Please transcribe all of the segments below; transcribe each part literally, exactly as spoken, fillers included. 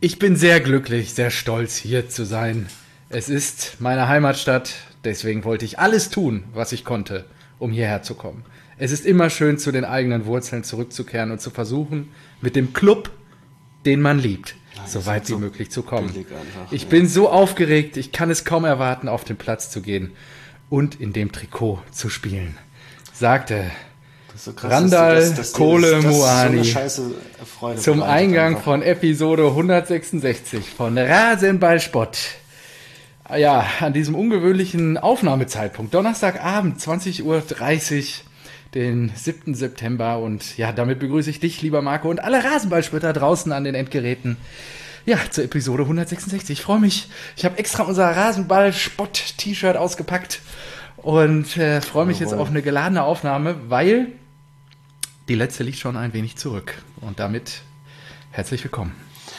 Ich bin sehr glücklich, sehr stolz, hier zu sein. Es ist meine Heimatstadt, deswegen wollte ich alles tun, was ich konnte, um hierher zu kommen. Es ist immer schön, zu den eigenen Wurzeln zurückzukehren und zu versuchen, mit dem Club, den man liebt, Nein, so weit wie so möglich zu kommen. Einfach, ich ja. bin so aufgeregt, ich kann es kaum erwarten, auf den Platz zu gehen und in dem Trikot zu spielen, sagte so krass, Randall dass du, dass, dass Kole das, das Muani so Scheiße Freude zum Eingang einfach. von Episode hundertsechsundsechzig von Rasenballspott. Ja, an diesem ungewöhnlichen Aufnahmezeitpunkt, Donnerstagabend, zwanzig Uhr dreißig, den siebten September. Und ja, damit begrüße ich dich, lieber Marco, und alle Rasenballspötter draußen an den Endgeräten. Ja, zur Episode hundertsechsundsechzig. Ich freue mich. Ich habe extra unser Rasenball-Spott-T-Shirt ausgepackt und äh, freue mich Jawohl. jetzt auf eine geladene Aufnahme, weil die letzte liegt schon ein wenig zurück. Und damit herzlich willkommen.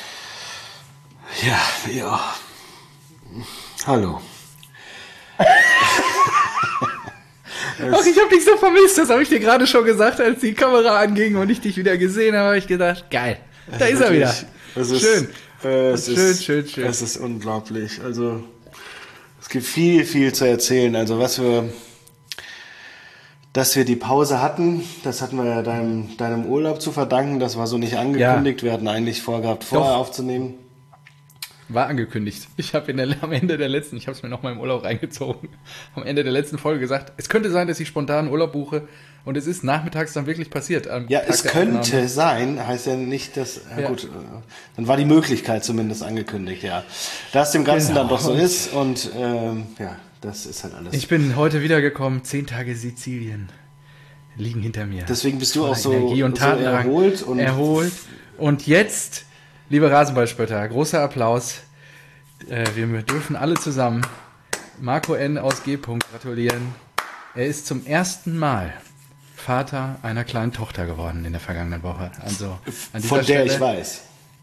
Ja, ja. Hallo. Ach, ich habe dich so vermisst, das habe ich dir gerade schon gesagt, als die Kamera anging und ich dich wieder gesehen habe, habe ich gedacht, geil, da ist er wieder. Es ist, Schön. Äh, es schön, ist, schön, schön. Es ist unglaublich. Also, es gibt viel, viel zu erzählen. Also, was wir, dass wir die Pause hatten, das hatten wir ja deinem, deinem Urlaub zu verdanken. Das war so nicht angekündigt. Ja. Wir hatten eigentlich vorgehabt, vorher Doch. aufzunehmen. War angekündigt. Ich habe am Ende der letzten, ich habe es mir noch mal im Urlaub reingezogen, am Ende der letzten Folge gesagt, es könnte sein, dass ich spontan Urlaub buche und es ist nachmittags dann wirklich passiert. Am Ja, Tag es der könnte Aufnahme. sein, heißt ja nicht, dass, ja, Ja. gut, dann war die Möglichkeit zumindest angekündigt, ja. Da es dem Ganzen Genau. dann doch so ist und ähm, ja, das ist halt alles. Ich bin heute wiedergekommen, zehn Tage Sizilien liegen hinter mir. Deswegen bist du Voller auch so, Energie und so Tatendrang. erholt und erholt. Und jetzt, liebe Rasenballspötter, großer Applaus. Äh, wir dürfen alle zusammen Marco N. aus G. gratulieren. Er ist zum ersten Mal Vater einer kleinen Tochter geworden in der vergangenen Woche. Also an dieser von der Stelle, ich weiß.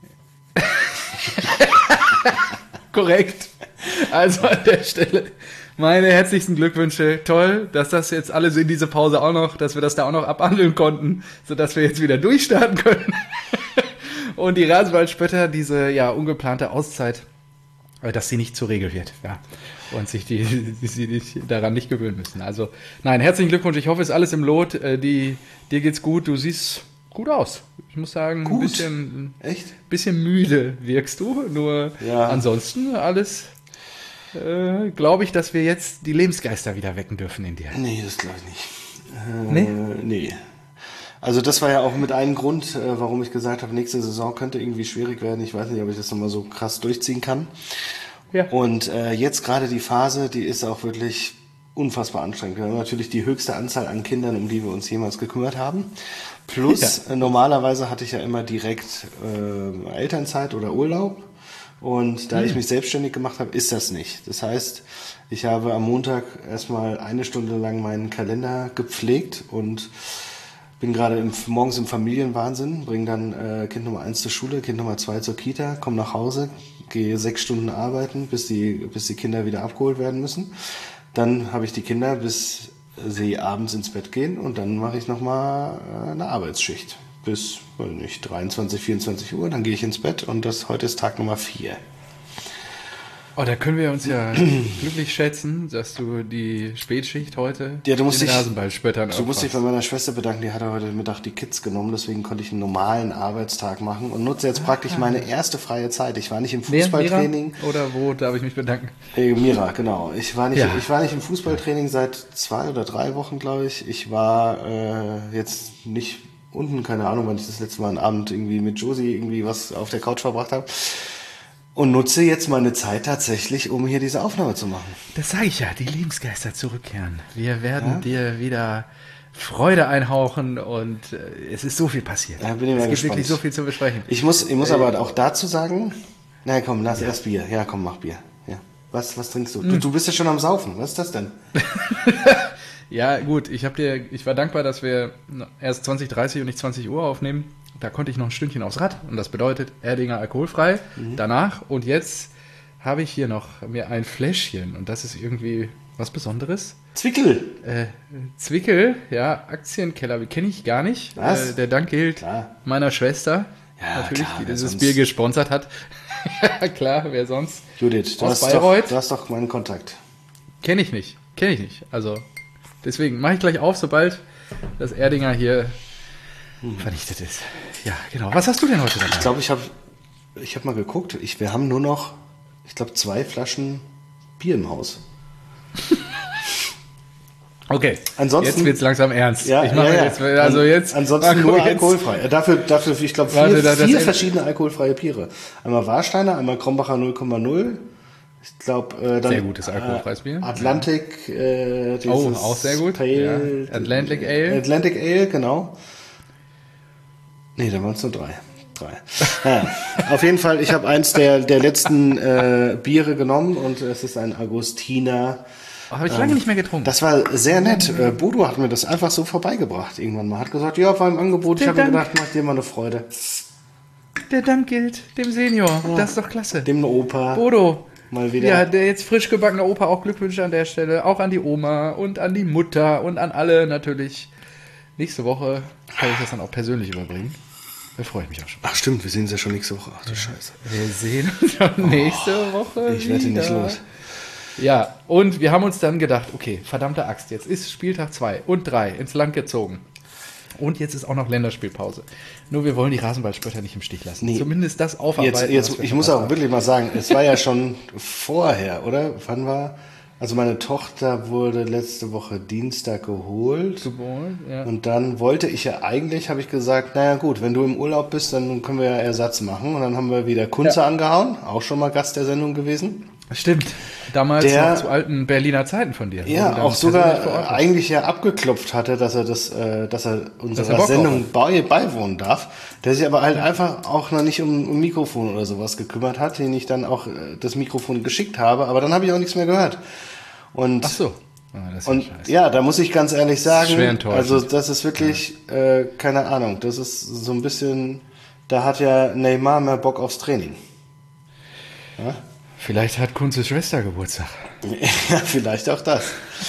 Korrekt. Also an der Stelle meine herzlichsten Glückwünsche. Toll, dass das jetzt alles in diese Pause auch noch, dass wir das da auch noch abhandeln konnten, sodass wir jetzt wieder durchstarten können. Und die Rasenballspötter, diese ja ungeplante Auszeit, dass sie nicht zur Regel wird, ja. Und sich die, die sie nicht, daran nicht gewöhnen müssen. Also, nein, herzlichen Glückwunsch. Ich hoffe, es ist alles im Lot. Äh, die, dir geht's gut. Du siehst gut aus. Ich muss sagen, Gut? ein bisschen, Echt? bisschen müde wirkst du. Nur Ja. ansonsten alles, äh, glaube ich, dass wir jetzt die Lebensgeister wieder wecken dürfen in dir. Nee, das glaube ich nicht. Äh, Nee? Nee. Also das war ja auch mit einem Grund, äh, warum ich gesagt habe, nächste Saison könnte irgendwie schwierig werden. Ich weiß nicht, ob ich das nochmal so krass durchziehen kann. Ja. Und äh, jetzt gerade die Phase, die ist auch wirklich unfassbar anstrengend. Wir haben natürlich die höchste Anzahl an Kindern, um die wir uns jemals gekümmert haben. Plus, Ja. äh, normalerweise hatte ich ja immer direkt äh, Elternzeit oder Urlaub. Und da Hm. ich mich selbstständig gemacht habe, ist das nicht. Das heißt, ich habe am Montag erstmal eine Stunde lang meinen Kalender gepflegt und bin gerade im, morgens im Familienwahnsinn, bringe dann äh, Kind Nummer eins zur Schule, Kind Nummer zwei zur Kita, komme nach Hause, gehe sechs Stunden arbeiten, bis die, bis die Kinder wieder abgeholt werden müssen. Dann habe ich die Kinder, bis sie abends ins Bett gehen und dann mache ich nochmal äh, eine Arbeitsschicht. Bis, weiß nicht, dreiundzwanzig, vierundzwanzig Uhr, dann gehe ich ins Bett und das heute ist Tag Nummer vier. Oh, da können wir uns ja glücklich schätzen, dass du die Spätschicht heute Ja, du musst den dich- Rasenballspöttern Du musst dich bei opferst. meiner Schwester bedanken, die hatte heute Mittag die Kids genommen, deswegen konnte ich einen normalen Arbeitstag machen und nutze jetzt praktisch meine erste freie Zeit. Ich war nicht im Wer? Fußballtraining. Mira? Oder wo darf ich mich bedanken? Äh, Mira, genau. Ich war nicht, Ja. ich war nicht im Fußballtraining seit zwei oder drei Wochen, glaube ich. Ich war äh, jetzt nicht unten, keine Ahnung, wann ich das letzte Mal einen Abend irgendwie mit Josie irgendwie was auf der Couch verbracht habe. Und nutze jetzt meine Zeit tatsächlich, um hier diese Aufnahme zu machen. Das sage ich ja, die Lebensgeister zurückkehren. Wir werden Ja? dir wieder Freude einhauchen und äh, es ist so viel passiert. Ja, bin ich mal es gibt gespannt. wirklich so viel zu besprechen. Ich muss, ich muss aber auch dazu sagen, na komm, lass erst Bier. Ja, komm, mach Bier. Ja. Was, was trinkst du? Hm. du? Du bist ja schon am Saufen. Was ist das denn? Ja, gut, ich habe dir, ich war dankbar, dass wir erst zwanzig Uhr dreißig und nicht zwanzig Uhr aufnehmen. Da konnte ich noch ein Stündchen aufs Rad und das bedeutet Erdinger alkoholfrei. Mhm. Danach und jetzt habe ich hier noch mir ein Fläschchen und das ist irgendwie was Besonderes. Zwickel. Äh, Zwickel, ja, Aktienkeller, kenne ich gar nicht. Was? Äh, der Dank gilt Klar. meiner Schwester. Ja, natürlich, klar, die wer dieses sonst? Bier gesponsert hat. Ja, klar, wer sonst? Judith, du Aus hast, doch, Bayreuth? du hast doch meinen Kontakt. Kenne ich nicht. Kenne ich nicht. Also, deswegen mache ich gleich auf, sobald das Erdinger hier vernichtet ist. Ja, genau. Was hast du denn heute dabei? Ich glaube, ich habe ich hab mal geguckt. Ich, wir haben nur noch, ich glaube, zwei Flaschen Bier im Haus. Okay, Ansonsten- jetzt wird's langsam ernst. Ja, ich mache ja, ja. jetzt, also jetzt, Ansonsten Marco, nur jetzt- alkoholfrei. Äh, Dafür, dafür ich glaube, vier, Warte, da- das vier End- verschiedene alkoholfreie Biere. Einmal Warsteiner, einmal Krombacher null Komma null. Ich glaube, äh, dann Sehr gutes alkoholfreies Bier. Atlantic. Äh, dieses Oh, auch sehr gut. Pale, Ja. Atlantic Ale. Atlantic Ale, genau. Nee, da waren es nur drei. Drei. Ja, auf jeden Fall, ich habe eins der, der letzten äh, Biere genommen und es ist ein Agostiner. Oh, habe ich lange nicht mehr getrunken. Das war sehr nett. Äh, Bodo hat mir das einfach so vorbeigebracht irgendwann mal. Hat gesagt, ja, war im Angebot. Ich Der habe mir Dank. gedacht, mach dir mal eine Freude. Der Dank gilt dem Senior. Das ist doch klasse. Dem Opa. Bodo. Mal wieder. Ja, der jetzt frisch gebackene Opa, auch Glückwünsche an der Stelle. Auch an die Oma und an die Mutter und an alle natürlich. Nächste Woche kann ich das dann auch persönlich überbringen. Da freue ich mich auch schon. Ach stimmt, wir sehen uns ja schon nächste Woche. Ach du Scheiße. Wir sehen uns schon nächste Woche. Ich werde nicht wieder. los. Ja, und wir haben uns dann gedacht, okay, verdammte Axt, jetzt ist Spieltag zwei und drei ins Land gezogen. Und jetzt ist auch noch Länderspielpause. Nur wir wollen die Rasenballspötter nicht im Stich lassen. Nee. Zumindest das aufarbeiten. Jetzt, jetzt, was wir ich muss verpasst auch haben. wirklich mal sagen, es war ja schon vorher, oder? Wann war? Also meine Tochter wurde letzte Woche Dienstag geholt. Geboren, ja. Und dann wollte ich ja eigentlich, habe ich gesagt, naja gut, wenn du im Urlaub bist, dann können wir ja Ersatz machen. Und dann haben wir wieder Kunze Ja. angehauen, auch schon mal Gast der Sendung gewesen. Stimmt. Damals Der- noch zu alten Berliner Zeiten von dir. wo Ja, du dann auch sogar persönlich vor Ort äh, warst. eigentlich ja abgeklopft hatte, dass er das, äh, dass er unserer er Bock Sendung bei, beiwohnen darf. Der sich aber halt einfach auch noch nicht um, um Mikrofon oder sowas gekümmert hat, den ich dann auch äh, das Mikrofon geschickt habe, aber dann habe ich auch nichts mehr gehört. Und Ach so. Ah, das ist ja Und scheiße. ja, da muss ich ganz ehrlich sagen, Schwer enttäuschend. also das ist wirklich, äh, keine Ahnung, das ist so ein bisschen, da hat ja Neymar mehr Bock aufs Training. Ja, Vielleicht hat Kunzes Schwester Geburtstag. ja vielleicht auch das.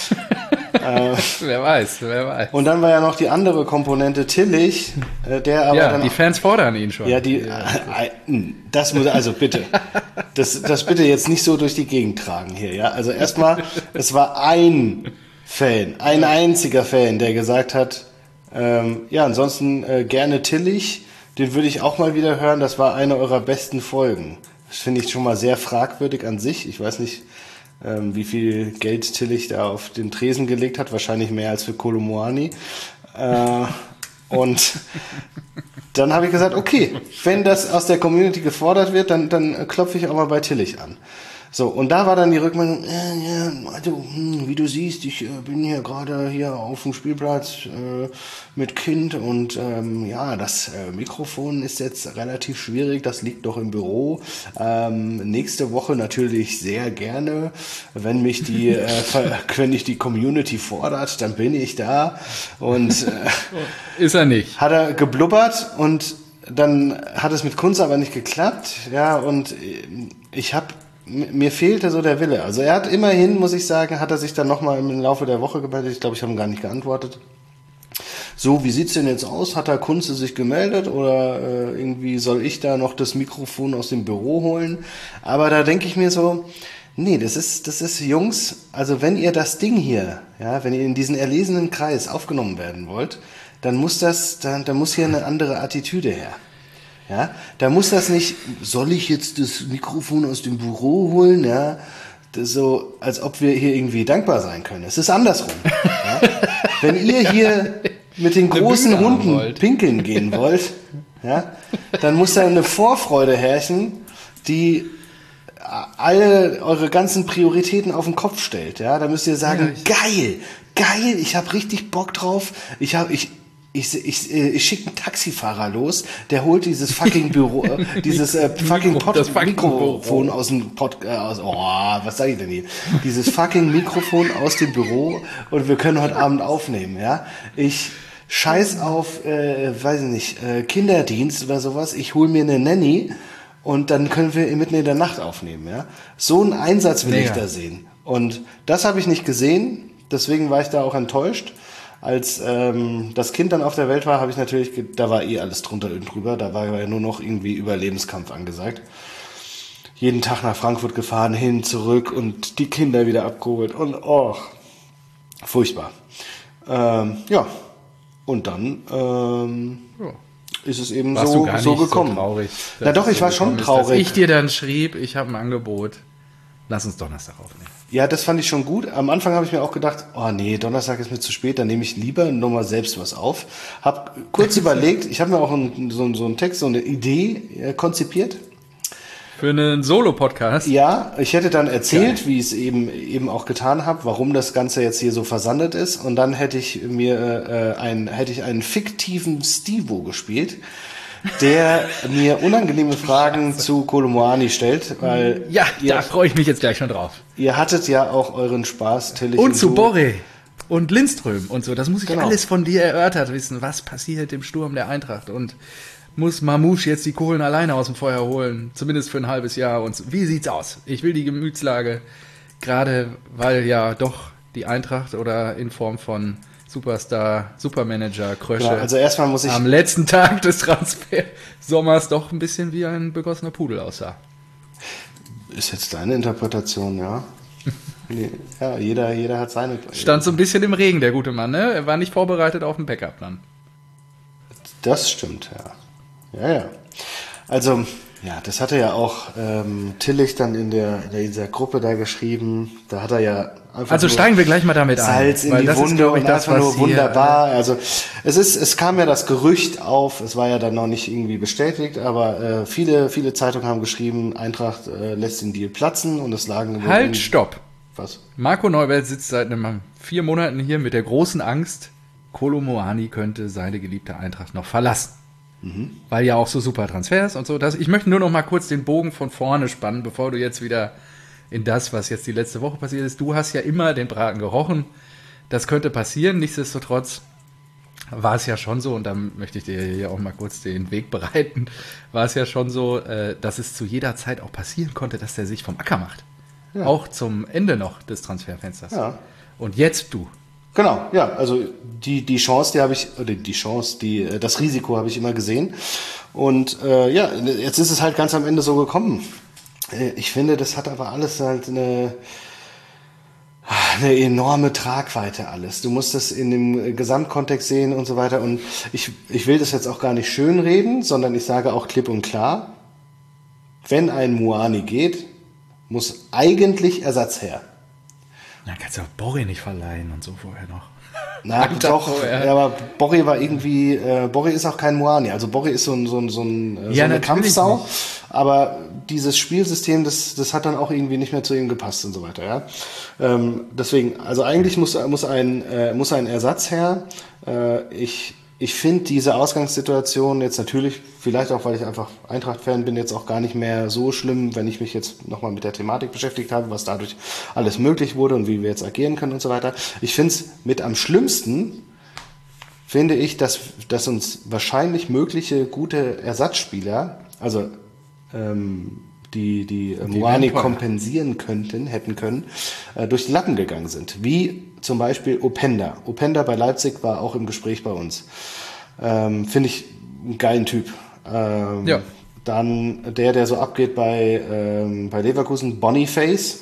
Wer weiß, wer weiß. Und dann war ja noch die andere Komponente Tillich, äh, der aber Ja, dann die Fans fordern ihn schon. ja, die, äh, äh, das muss, also bitte, das, das bitte jetzt nicht so durch die Gegend tragen hier, ja. Also erstmal, es war ein Fan, ein einziger Fan, der gesagt hat, ähm, ja, ansonsten äh, gerne Tillich, den würde ich auch mal wieder hören, das war eine eurer besten Folgen. Das finde ich schon mal sehr fragwürdig an sich. Ich weiß nicht, ähm, wie viel Geld Tillich da auf den Tresen gelegt hat, wahrscheinlich mehr als für Kolomoani. Äh, und dann habe ich gesagt, okay, wenn das aus der Community gefordert wird, dann, dann klopfe ich auch mal bei Tillich an. So, und da war dann die Rückmeldung, äh, ja, also, hm, wie du siehst, ich äh, bin hier gerade hier auf dem Spielplatz äh, mit Kind und ähm, ja, das äh, Mikrofon ist jetzt relativ schwierig, das liegt doch im Büro. Ähm, nächste Woche natürlich sehr gerne, wenn mich die, äh, ver- wenn ich die Community fordert, dann bin ich da. Und äh, Ist er nicht. hat er geblubbert und dann hat es mit Kunze aber nicht geklappt. Ja, und ich habe, mir fehlte so der Wille. Also er hat immerhin, muss ich sagen, hat er sich dann nochmal im Laufe der Woche gemeldet. Ich glaube, ich habe ihm gar nicht geantwortet. So, wie sieht's denn jetzt aus? Hat der Kunze sich gemeldet oder äh, irgendwie soll ich da noch das Mikrofon aus dem Büro holen? Aber da denke ich mir so, nee, das ist, das ist, Jungs, also wenn ihr das Ding hier, ja, wenn ihr in diesen erlesenen Kreis aufgenommen werden wollt, dann muss das, dann, dann muss hier eine andere Attitüde her. Ja, da muss das nicht, soll ich jetzt das Mikrofon aus dem Büro holen, ja, das so, als ob wir hier irgendwie dankbar sein können. Es ist andersrum. Ja? Wenn ihr hier mit den Eine großen Bühne haben Hunden wollt. pinkeln gehen wollt, ja, dann muss da eine Vorfreude herrschen, die alle eure ganzen Prioritäten auf den Kopf stellt. Ja, da müsst ihr sagen, Ja, ich- geil, geil, ich habe richtig Bock drauf. Ich habe, ich, ich, ich, äh, ich schicke einen Taxifahrer los, der holt dieses fucking Büro, äh, dieses äh, fucking Mikro- Pod das fucking Mikrofon Büro. aus dem Pod, äh, aus, oh, was sag ich denn hier? Dieses fucking Mikrofon aus dem Büro und wir können heute Abend aufnehmen, ja? Ich scheiß auf, äh, weiß ich nicht, äh, Kinderdienst oder sowas. Ich hol mir eine Nanny und dann können wir mitten in der Nacht aufnehmen, ja? So einen Einsatz will Mega. ich da sehen. Und das habe ich nicht gesehen, deswegen war ich da auch enttäuscht. Als ähm, das Kind dann auf der Welt war, habe ich natürlich, ge- da war eh alles drunter und drüber. Da war ja nur noch irgendwie Überlebenskampf angesagt. Jeden Tag nach Frankfurt gefahren, hin, zurück und die Kinder wieder abgeholt. Und oh, furchtbar. Ähm, ja, und dann ähm, Ja. ist es eben Warst so, du gar nicht so gekommen. so traurig. Na doch, dass ich es war so schon gekommen ist, traurig. Dass ich dir dann schrieb, ich habe ein Angebot. Lass uns Donnerstag aufnehmen. Ja, das fand ich schon gut. Am Anfang habe ich mir auch gedacht, oh nee, Donnerstag ist mir zu spät, dann nehme ich lieber nochmal selbst was auf. Hab kurz überlegt, ich habe mir auch einen, so, so einen Text, so eine Idee äh, konzipiert. Für einen Solo-Podcast? Ja, ich hätte dann erzählt, Geil. wie ich es eben, eben auch getan habe, warum das Ganze jetzt hier so versandet ist. Und dann hätte ich mir äh, ein, hätte ich einen fiktiven Stivo gespielt, der mir unangenehme Fragen Scheiße. zu Kolo Muani stellt, weil ja, ihr, da freue ich mich jetzt gleich schon drauf. Ihr hattet ja auch euren Spaß, Tillich. Und, und zu Borre und Lindström und so. Das muss ich genau. alles von dir erörtert wissen. Was passiert im Sturm der Eintracht? Und muss Mamouche jetzt die Kohlen alleine aus dem Feuer holen? Zumindest für ein halbes Jahr. Und so. Wie sieht's aus? Ich will die Gemütslage, gerade weil ja doch die Eintracht oder in Form von Superstar, Supermanager, Krösche ja, also erstmal muss ich am letzten Tag des Transfersommers doch ein bisschen wie ein begossener Pudel aussah. Ist jetzt deine Interpretation, ja? Nee, ja, jeder, jeder hat seine. Stand so ein bisschen im Regen, der gute Mann, ne? Er war nicht vorbereitet auf den Backup dann. Das stimmt, ja. Ja, ja. Also, ja, das hatte ja auch ähm, Tillich dann in der in dieser Gruppe da geschrieben. Da hat er ja einfach Also steigen wir gleich mal damit Salz ein. Salz in weil die das Wunde ist, glaube ich, und das, einfach was nur wunderbar. Hier, also es ist, es kam ja das Gerücht auf. Es war ja dann noch nicht irgendwie bestätigt, aber äh, viele, viele Zeitungen haben geschrieben, Eintracht äh, lässt den Deal platzen und es lagen. Halt, in, stopp. Was? Marco Neubert sitzt seit einem vier Monaten hier mit der großen Angst, Kolo Muani könnte seine geliebte Eintracht noch verlassen. Mhm. Weil ja auch so super Transfers und so. Das, ich möchte nur noch mal kurz den Bogen von vorne spannen, bevor du jetzt wieder in das, was jetzt die letzte Woche passiert ist. Du hast ja immer den Braten gerochen. Das könnte passieren. Nichtsdestotrotz war es ja schon so, und da möchte ich dir hier auch mal kurz den Weg bereiten, war es ja schon so, dass es zu jeder Zeit auch passieren konnte, dass der sich vom Acker macht. Ja. Auch zum Ende noch des Transferfensters. Ja. Und jetzt du. Genau, ja, also die die Chance, die habe ich, oder die Chance, die das Risiko habe ich immer gesehen. Und äh, ja, jetzt ist es halt ganz am Ende so gekommen. Ich finde, das hat aber alles halt eine eine enorme Tragweite alles. Du musst das in dem Gesamtkontext sehen und so weiter. Und ich ich will das jetzt auch gar nicht schönreden, sondern ich sage auch klipp und klar, wenn ein Muani geht, muss eigentlich Ersatz her. Na, kannst du auch Borre nicht verleihen und so vorher noch. Na doch, ja, aber Borre war irgendwie, äh, Borre ist auch kein Muani. Also Borre ist so, ein, so, ein, so, ein, so ja, eine Kampfsau, nicht. Aber dieses Spielsystem, das, das hat dann auch irgendwie nicht mehr zu ihm gepasst und so weiter. Ja? Ähm, deswegen, also eigentlich muss, muss, ein, äh, muss ein Ersatz her. Äh, ich Ich finde diese Ausgangssituation jetzt natürlich, vielleicht auch, weil ich einfach Eintracht-Fan bin, jetzt auch gar nicht mehr so schlimm, wenn ich mich jetzt nochmal mit der Thematik beschäftigt habe, was dadurch alles möglich wurde und wie wir jetzt agieren können und so weiter. Ich finde es mit am schlimmsten, finde ich, dass, dass uns wahrscheinlich mögliche gute Ersatzspieler, also ähm, die, die, die Muani kompensieren könnten, hätten können, äh, durch die Lappen gegangen sind. Wie zum Beispiel Openda. Openda bei Leipzig war auch im Gespräch bei uns. Ähm, Finde ich einen geilen Typ. Ähm, ja. Dann der, der so abgeht bei, ähm, bei Leverkusen, Boniface.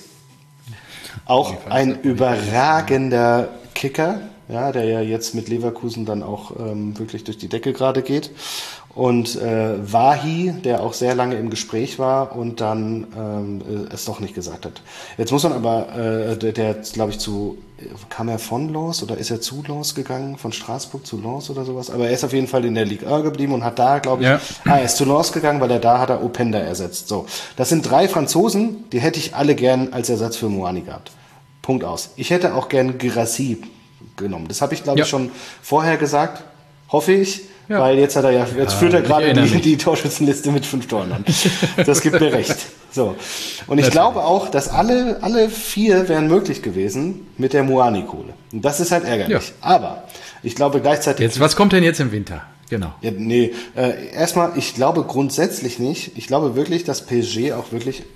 Auch Boniface, ein Boniface. überragender Kicker, ja, der ja jetzt mit Leverkusen dann auch ähm, wirklich durch die Decke gerade geht. Und äh, Wahi, der auch sehr lange im Gespräch war und dann ähm, es doch nicht gesagt hat. Jetzt muss man aber, äh, der, der glaube ich zu, kam er von Lens oder ist er zu Lens gegangen, von Straßburg zu Lens oder sowas? Aber er ist auf jeden Fall in der Ligue eins geblieben und hat da, glaube ich, ja. ah, er ist zu Lens gegangen, weil er da hat er Openda ersetzt. So, das sind drei Franzosen, die hätte ich alle gern als Ersatz für Muani gehabt. Punkt aus. Ich hätte auch gern Guirassy genommen. Das habe ich, glaube ja. ich, schon vorher gesagt, hoffe ich. Ja. Weil jetzt hat er ja, jetzt ja, führt er gerade die, die Torschützenliste mit fünf Toren an. Das gibt mir recht. So. Und ich das glaube auch, dass alle, alle vier wären möglich gewesen mit der Muani-Kohle. Und das ist halt ärgerlich. Ja. Aber ich glaube gleichzeitig. Jetzt, was kommt denn jetzt im Winter? Genau. Ja, nee, äh, erstmal, ich glaube grundsätzlich nicht. Ich glaube wirklich, dass P S G auch wirklich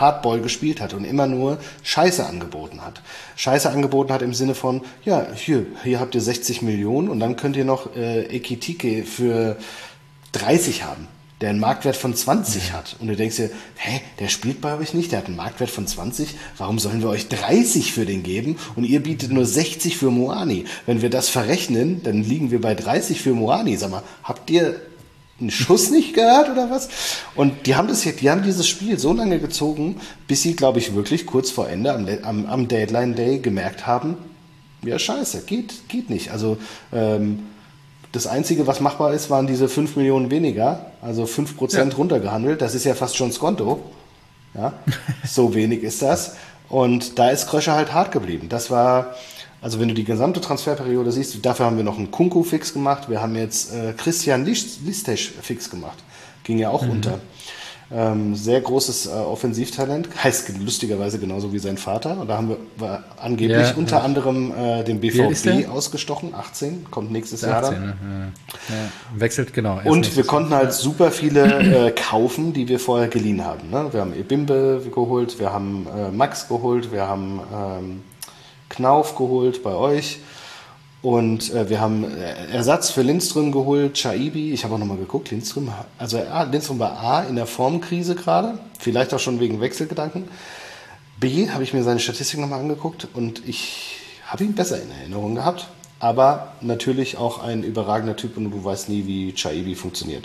Hardball gespielt hat und immer nur Scheiße angeboten hat. Scheiße angeboten hat im Sinne von, ja, hier, hier habt ihr sechzig Millionen und dann könnt ihr noch äh, Ekitike für dreißig haben, der einen Marktwert von zwanzig hat. Und du denkst dir, hä, der spielt bei euch nicht, der hat einen Marktwert von zwanzig, warum sollen wir euch dreißig für den geben und ihr bietet nur sechzig für Moani? Wenn wir das verrechnen, dann liegen wir bei dreißig für Moani. Sag mal, habt ihr einen Schuss nicht gehört oder was? Und die haben das jetzt, die haben dieses Spiel so lange gezogen, bis sie, glaube ich, wirklich kurz vor Ende am, am, am Deadline Day gemerkt haben, ja scheiße, geht, geht nicht. Also ähm, das Einzige, was machbar ist, waren diese fünf Millionen weniger, also fünf Prozent ja. runtergehandelt. Das ist ja fast schon Skonto. Ja, so wenig ist das. Und da ist Krösche halt hart geblieben. Das war, also wenn du die gesamte Transferperiode siehst, dafür haben wir noch einen Kunku fix gemacht. Wir haben jetzt äh, Christian Listesch fix gemacht. Ging ja auch mhm. unter. Ähm, sehr großes äh, Offensivtalent, heißt lustigerweise genauso wie sein Vater. Und da haben wir war angeblich ja, unter ja. anderem äh, den B V B ausgestochen, achtzehn, kommt nächstes Jahr dann. Ne? Ja. Ja. Wechselt, genau. Und wir konnten halt super viele äh, kaufen, die wir vorher geliehen haben. Ne? Wir haben Ebimbe geholt, wir haben äh, Max geholt, wir haben ähm, Knauf geholt bei euch. Und äh, wir haben Ersatz für Lindström geholt, Chaibi. Ich habe auch nochmal geguckt, Lindström, also A, Lindström war A in der Formkrise gerade, vielleicht auch schon wegen Wechselgedanken. B, habe ich mir seine Statistik nochmal angeguckt und ich habe ihn besser in Erinnerung gehabt. Aber natürlich auch ein überragender Typ und du weißt nie, wie Chaibi funktioniert.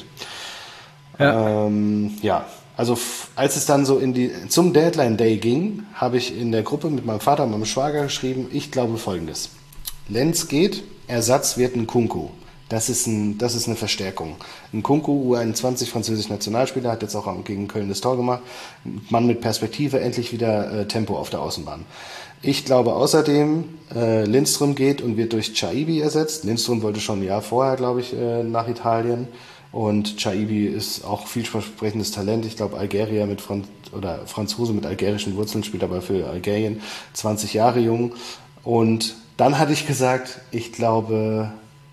Ja, ähm, ja. Also f- als es dann so in die zum Deadline Day ging, habe ich in der Gruppe mit meinem Vater und meinem Schwager geschrieben, ich glaube Folgendes. Lenz geht, Ersatz wird ein Kunku. Das ist, ein, das ist eine Verstärkung. Ein Kunku, U einundzwanzig, französisch Nationalspieler, hat jetzt auch gegen Köln das Tor gemacht. Ein Mann mit Perspektive, endlich wieder äh, Tempo auf der Außenbahn. Ich glaube außerdem, äh, Lindström geht und wird durch Chaibi ersetzt. Lindström wollte schon ein Jahr vorher, glaube ich, äh, nach Italien. Und Chaibi ist auch vielversprechendes Talent. Ich glaube, Algerier mit Franz- oder Franzose mit algerischen Wurzeln, spielt aber für Algerien, zwanzig Jahre jung. Und dann hatte ich gesagt, ich glaube,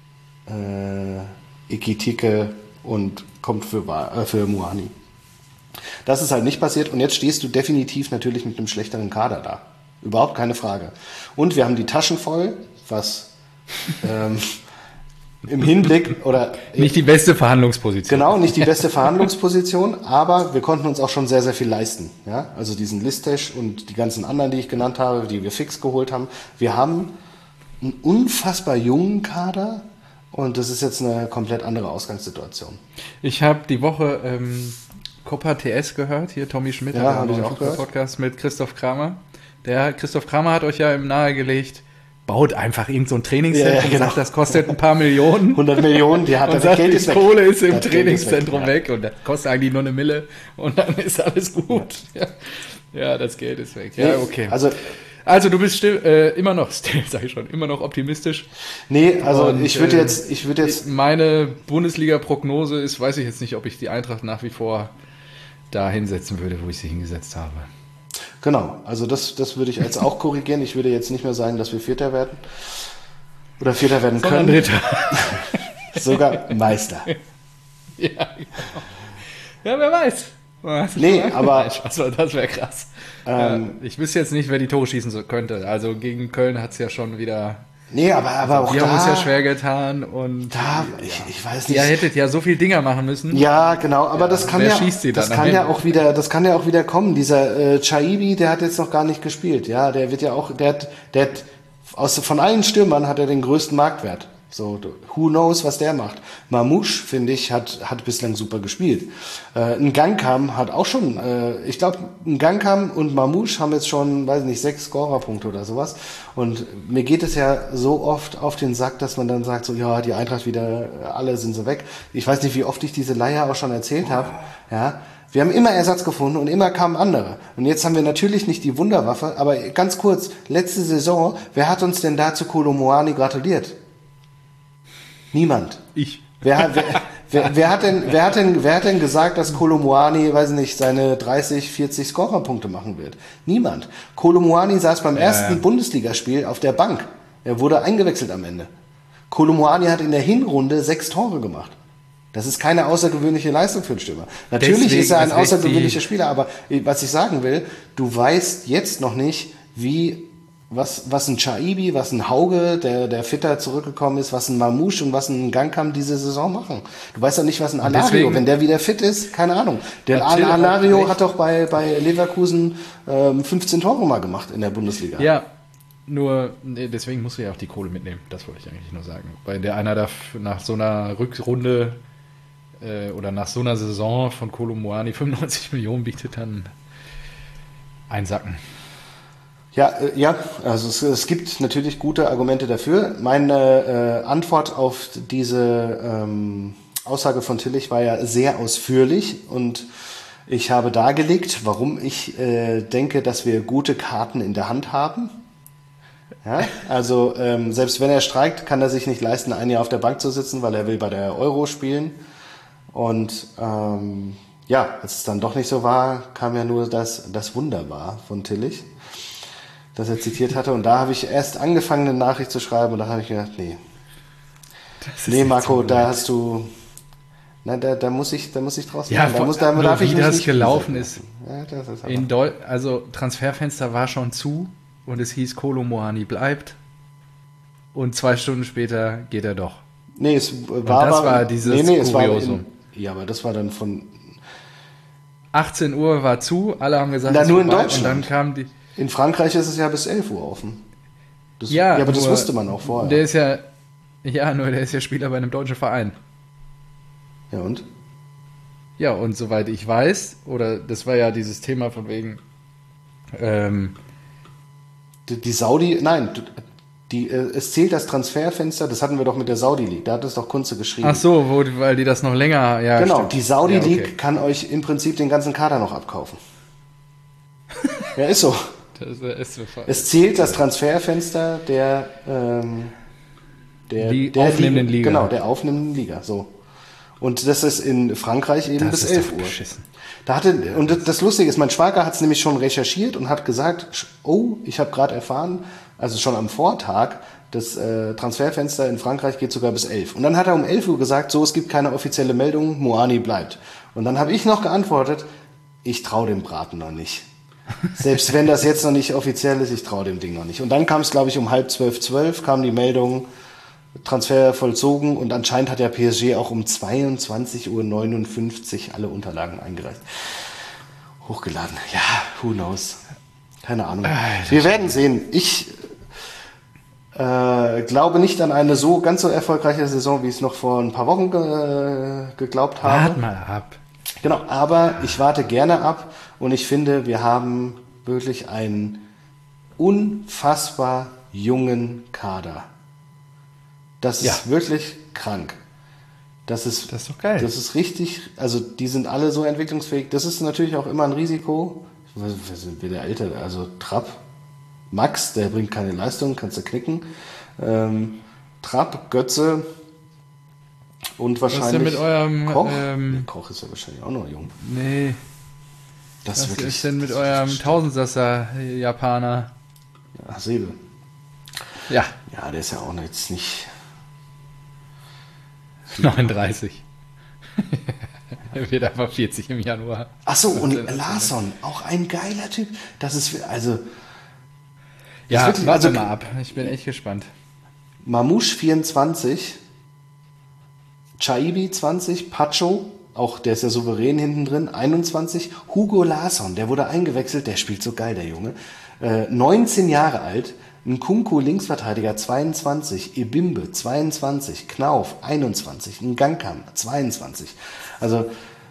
äh, Ekitike und kommt für, äh, für Moani. Das ist halt nicht passiert und jetzt stehst du definitiv natürlich mit einem schlechteren Kader da. Überhaupt keine Frage. Und wir haben die Taschen voll, was ähm, im Hinblick oder... Nicht die beste Verhandlungsposition. Genau, nicht die beste Verhandlungsposition, aber wir konnten uns auch schon sehr, sehr viel leisten. Ja? Also diesen Listesch und die ganzen anderen, die ich genannt habe, die wir fix geholt haben. Wir haben einen unfassbar jungen Kader und das ist jetzt eine komplett andere Ausgangssituation. Ich habe die Woche ähm, Copa T S gehört, hier Tommy Schmidt, ja, habe ich auch gehört. Podcast mit Christoph Kramer. Der Christoph Kramer hat euch ja im nahegelegt, baut einfach irgend so ein Trainingszentrum, ja, ja, genau. Sagt, das kostet ein paar Millionen. hundert Millionen, die hat und das sagt, Geld die ist weg. Kohle ist im das Trainingszentrum weg, weg, ja. Und das kostet eigentlich nur eine Mille und dann ist alles gut. Ja, ja das Geld ist weg. Ja, okay. Also Also du bist still, äh, immer noch, still, sag ich schon, immer noch optimistisch. Nee, also und, ich würde äh, jetzt, ich würde jetzt... Meine Bundesliga-Prognose ist, weiß ich jetzt nicht, ob ich die Eintracht nach wie vor da hinsetzen würde, wo ich sie hingesetzt habe. Genau, also das, das würde ich jetzt auch korrigieren. Ich würde jetzt nicht mehr sagen, dass wir Vierter werden. Oder Vierter werden Sondern können. Dritter. Sogar Meister. Ja, genau. Ja, wer weiß. Nee, aber... Das wäre krass. Ähm, ich wüsste jetzt nicht, wer die Tore schießen könnte. Also gegen Köln hat es ja schon wieder... Nee, aber, aber also auch wir da... haben uns ja schwer getan und... Da, ich, ich weiß nicht... Ihr hättet ja so viel Dinger machen müssen. Ja, genau, aber ja, das kann, ja, das kann ja auch wieder, das kann ja auch wieder kommen. Dieser äh, Chaibi, der hat jetzt noch gar nicht gespielt. Ja, der wird ja auch... Der hat, der hat, aus, von allen Stürmern hat er den größten Marktwert. So, who knows, was der macht. Mamouche, finde ich, hat, hat bislang super gespielt. Äh, ein Gangkam hat auch schon, äh, ich glaube, ein Gangkam und Mamouche haben jetzt schon, weiß nicht, sechs Scorerpunkte oder sowas. Und mir geht es ja so oft auf den Sack, dass man dann sagt, so, ja, die Eintracht wieder, alle sind so weg. Ich weiß nicht, wie oft ich diese Leier auch schon erzählt habe. Ja. Wir haben immer Ersatz gefunden und immer kamen andere. Und jetzt haben wir natürlich nicht die Wunderwaffe, aber ganz kurz, letzte Saison, wer hat uns denn da zu Kolo Muani gratuliert? Niemand. Ich. Wer, wer, wer, wer, hat denn, wer, hat denn, wer hat denn gesagt, dass Kolo Muani, weiß nicht, seine dreißig, vierzig Scorerpunkte machen wird? Niemand. Kolo Muani saß beim ja, ersten ja. Bundesligaspiel auf der Bank. Er wurde eingewechselt am Ende. Kolo Muani hat in der Hinrunde sechs Tore gemacht. Das ist keine außergewöhnliche Leistung für einen Stürmer. Natürlich Deswegen, ist er ein das ist außergewöhnlicher die- Spieler, aber was ich sagen will, du weißt jetzt noch nicht, wie was, was ein Chaibi, was ein Hauge, der, der fitter zurückgekommen ist, was ein Mamouche und was ein Gangkam diese Saison machen. Du weißt doch nicht, was ein Alario, deswegen- wenn der wieder fit ist, keine Ahnung. Der Hat Till auch Alario recht. hat doch bei, bei Leverkusen ähm, fünfzehn Tore mal gemacht in der Bundesliga. Ja, nur nee, deswegen musst du ja auch die Kohle mitnehmen. Das wollte ich eigentlich nur sagen. Weil der einer da nach so einer Rückrunde äh, oder nach so einer Saison von Kolo Muani fünfundneunzig Millionen bietet, dann einsacken. Ja, äh, ja, also es, es gibt natürlich gute Argumente dafür. Meine äh, Antwort auf diese ähm, Aussage von Tillich war ja sehr ausführlich und ich habe dargelegt, warum ich äh, denke, dass wir gute Karten in der Hand haben. Ja, also ähm, selbst wenn er streikt, kann er sich nicht leisten, ein Jahr auf der Bank zu sitzen, weil er will bei der Euro spielen. Und ähm, ja, als es dann doch nicht so war, kam ja nur das, das Wunderbar von Tillich, das er zitiert hatte. Und da habe ich erst angefangen, eine Nachricht zu schreiben und da habe ich gedacht, nee, Das ist nee jetzt Marco, so da leid. hast du, nein, da, da muss ich, da muss ich draußen Ja, sein. da vor- muss, da nur darf wie ich mich das nicht gelaufen hinsetzen. Ja, das ist aber, In Deu also Transferfenster war schon zu und es hieß Kolo Muani bleibt. Und zwei Stunden später geht er doch. nee, es war, das aber- war dieses nee, nee, es war Kuriosum. in, ja, aber das war dann von, achtzehn Uhr war zu, alle haben gesagt, Na, es ist nur in vorbei. Deutschland. Und dann kam die. in Frankreich ist es ja bis elf Uhr offen. Das, Ja, aber das nur wusste man auch vorher. Der ist ja. Ja, nur der ist ja Spieler bei einem deutschen Verein. ja, und? Ja, und soweit ich weiß, oder das war ja dieses Thema von wegen. Ähm, Die, die Saudi, nein, die, äh, es zählt das Transferfenster, das hatten wir doch mit der Saudi League, da hat es doch Kunze geschrieben. ach so, wo, weil die das noch länger. Ja, genau, stimmt. die Saudi Ja, okay. League kann euch im Prinzip den ganzen Kader noch abkaufen. Ja, ist so. Das ist so voll. Es zählt das Transferfenster der, ähm, der, Die der aufnehmenden Liga. Genau, der aufnehmenden Liga, so. Und das ist in Frankreich eben Das bis ist elf doch Uhr. beschissen. Da hatte, und das- das Lustige ist, mein Schwager hat es nämlich schon recherchiert und hat gesagt, oh, ich habe gerade erfahren, also schon am Vortag, das äh, Transferfenster in Frankreich geht sogar bis elf. Und dann hat er um elf Uhr gesagt, so, es gibt keine offizielle Meldung, Muani bleibt. Und dann habe ich noch geantwortet, ich traue dem Braten noch nicht. Selbst wenn das jetzt noch nicht offiziell ist, ich traue dem Ding noch nicht. Und dann kam es, glaube ich, um halb zwölf, zwölf kam die Meldung, Transfer vollzogen und anscheinend hat der P S G auch um zweiundzwanzig Uhr neunundfünfzig alle Unterlagen eingereicht. Hochgeladen. Ja, who knows. Keine Ahnung. Wir werden sehen. Ich äh, glaube nicht an eine so ganz so erfolgreiche Saison, wie ich es noch vor ein paar Wochen ge geglaubt habe. Wart mal ab. Genau, aber ich warte gerne ab und ich finde, wir haben wirklich einen unfassbar jungen Kader. Das ist Ja. wirklich krank. Das ist, Das ist doch geil. Das ist richtig, also die sind alle so entwicklungsfähig. Das ist natürlich auch immer ein Risiko. Wir sind wieder älter, also Trapp, Max, der bringt keine Leistung, kannst du knicken. Ähm, Trapp, Götze und Was ist wahrscheinlich denn mit eurem. Koch. Ähm, Nee, Koch ist ja wahrscheinlich auch noch jung. nee, Das was ist wirklich. ist denn mit das eurem wirklich- Tausendsasser-Japaner? Ach, Sebe. Ja, Ja, der ist ja auch jetzt nicht. neununddreißig. Er wird einfach vierzig im Januar. Ach so, und Larsson, auch ein geiler Typ. Das ist also Ja, wirklich- warte also- mal ab. Ich bin echt gespannt. Mamouche vierundzwanzig, Chaibi zwanzig, Pacho, auch der ist ja souverän hinten drin, einundzwanzig, Hugo Larsson, der wurde eingewechselt, der spielt so geil, der Junge. Äh, neunzehn Jahre alt, Nkunku Linksverteidiger zweiundzwanzig, Ebimbe zweiundzwanzig, Knauf einundzwanzig, Ngankam zweiundzwanzig. Also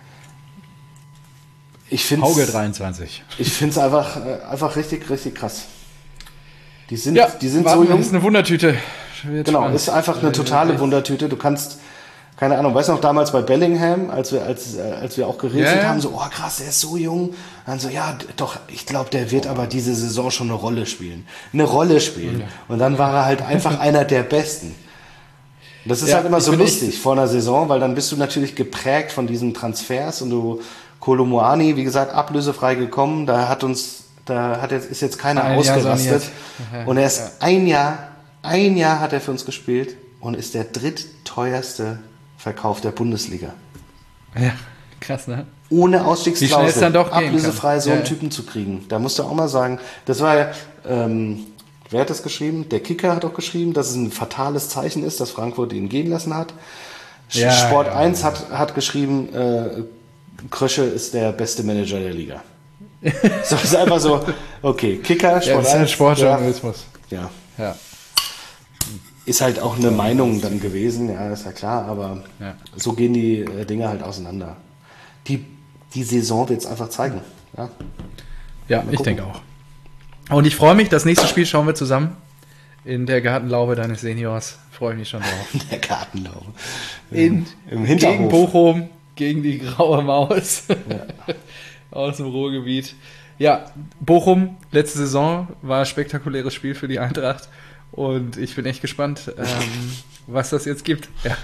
ich finde Hauge dreiundzwanzig. ich finde es einfach äh, einfach richtig richtig krass. Die sind Ja, die sind warten so wir, jung. ist eine Wundertüte. Wird Genau, spannend. ist einfach eine totale Wundertüte. Du kannst, keine Ahnung, weißt du noch damals bei Bellingham, als wir, als, äh, als wir auch geredet Ja, ja. haben, so, oh krass, der ist so jung. Dann so, ja, d- doch, ich glaube, der wird aber diese Saison schon eine Rolle spielen. Eine Rolle spielen. Und dann war er halt einfach einer der Besten. Und das ist Ja, halt immer ich so bin lustig vor einer Saison, weil dann bist du natürlich geprägt von diesen Transfers und du, Kolo Muani, wie gesagt, ablösefrei gekommen, da hat uns, da hat jetzt, ist jetzt keiner Ein Jahr ausgerastet. saniert. Und er ist ein Jahr, ein Jahr hat er für uns gespielt und ist der drittteuerste Verkauf der Bundesliga. Ja, krass, ne? Ohne Wie schnell Ausstiegsklausel, es dann doch gehen ablösefrei kann. so Ja, einen ja. Typen zu kriegen. Da musst du auch mal sagen, das war ja, ähm, wer hat das geschrieben? Der Kicker hat auch geschrieben, dass es ein fatales Zeichen ist, dass Frankfurt ihn gehen lassen hat. Ja, Sport ja, eins hat, hat geschrieben, äh, Krösche ist der beste Manager der Liga. So ist einfach so, okay, Kicker, Ja, Sport das ist ja eins, Sportjournalismus. ja, Ja. ist halt auch eine Meinung dann gewesen, ja, ist ja klar, aber Ja. so gehen die äh, Dinge halt auseinander. Die, die Saison wird es einfach zeigen. Ja. Ja, Mal ich gucken. denke auch. Und ich freue mich, das nächste Spiel schauen wir zusammen. In der Gartenlaube deines Seniors. Freue ich mich schon drauf. Der Gartenlaube. In, Im gegen Hinterhof. Bochum, gegen die graue Maus aus dem Ruhrgebiet. Ja, Bochum, letzte Saison war ein spektakuläres Spiel für die Eintracht. Und ich bin echt gespannt, ähm, was das jetzt gibt. Ja.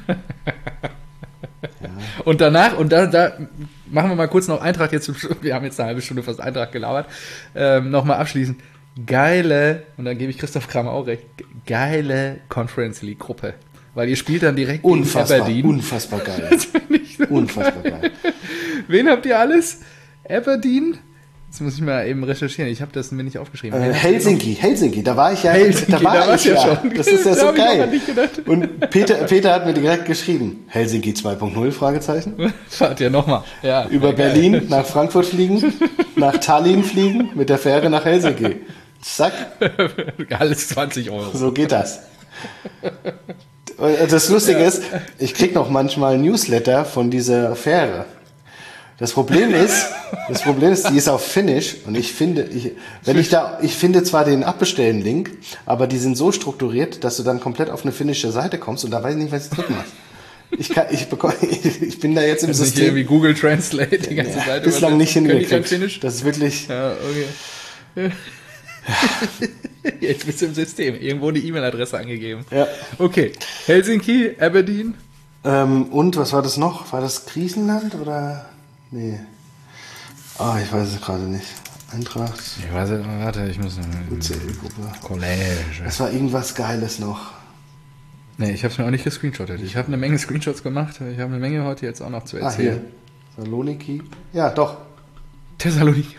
Und danach, und da, da machen wir mal kurz noch Eintracht jetzt, zum Schluss. Wir haben jetzt eine halbe Stunde fast Eintracht gelabert, ähm, nochmal abschließend. Geile, und dann gebe ich Christoph Kramer auch recht, geile Conference League Gruppe. Weil ihr spielt dann direkt gegen Unfassbar, Aberdeen. unfassbar geil. Das finde ich so Unfassbar geil. Wen habt ihr alles? Aberdeen? Jetzt muss ich mal eben recherchieren. Ich habe das mir nicht aufgeschrieben. Äh, Helsinki, Helsinki, da war ich ja. Helsinki, da war da ich warst du ja. ja schon. Das ist ja Da so hab ich auch geil. an dich gedacht. Und Peter, Peter hat mir direkt geschrieben, Helsinki zwei Punkt null, Fragezeichen. Fahrt ihr nochmal. Ja, Über geil. Berlin nach Frankfurt fliegen, nach Tallinn fliegen, mit der Fähre nach Helsinki. Zack, Alles zwanzig Euro. so geht das. Und das Lustige ist, ich krieg noch manchmal Newsletter von dieser Fähre. Das Problem ist, das Problem ist, die ist auf Finnish und ich finde, ich, wenn ich da, ich finde zwar den Abbestellen-Link, aber die sind so strukturiert, dass du dann komplett auf eine finnische Seite kommst und da weiß ich nicht, was ich drücken muss. Ich kann, ich bekomme, ich bin da jetzt im Das ist nicht System. irgendwie Google Translate die ganze Ja, Seite. bislang nicht Können die kein hingekriegt. Finnisch? Das ist wirklich, Ja, okay. Jetzt bist du im System. Irgendwo die E-Mail-Adresse angegeben. ja. Okay. Helsinki, Aberdeen. Ähm, und was war das noch? War das Griechenland oder? Nee. Ah, ich weiß es gerade nicht. Eintracht, Ich weiß, warte, ich muss. U C L-Gruppe. College. Das war irgendwas Geiles noch. Nee, ich habe es mir auch nicht gescreenshottet. Ich habe eine Menge Screenshots gemacht. Ich habe eine Menge heute jetzt auch noch zu Ah, hier. erzählen. Saloniki. Ja, doch. Thessaloniki.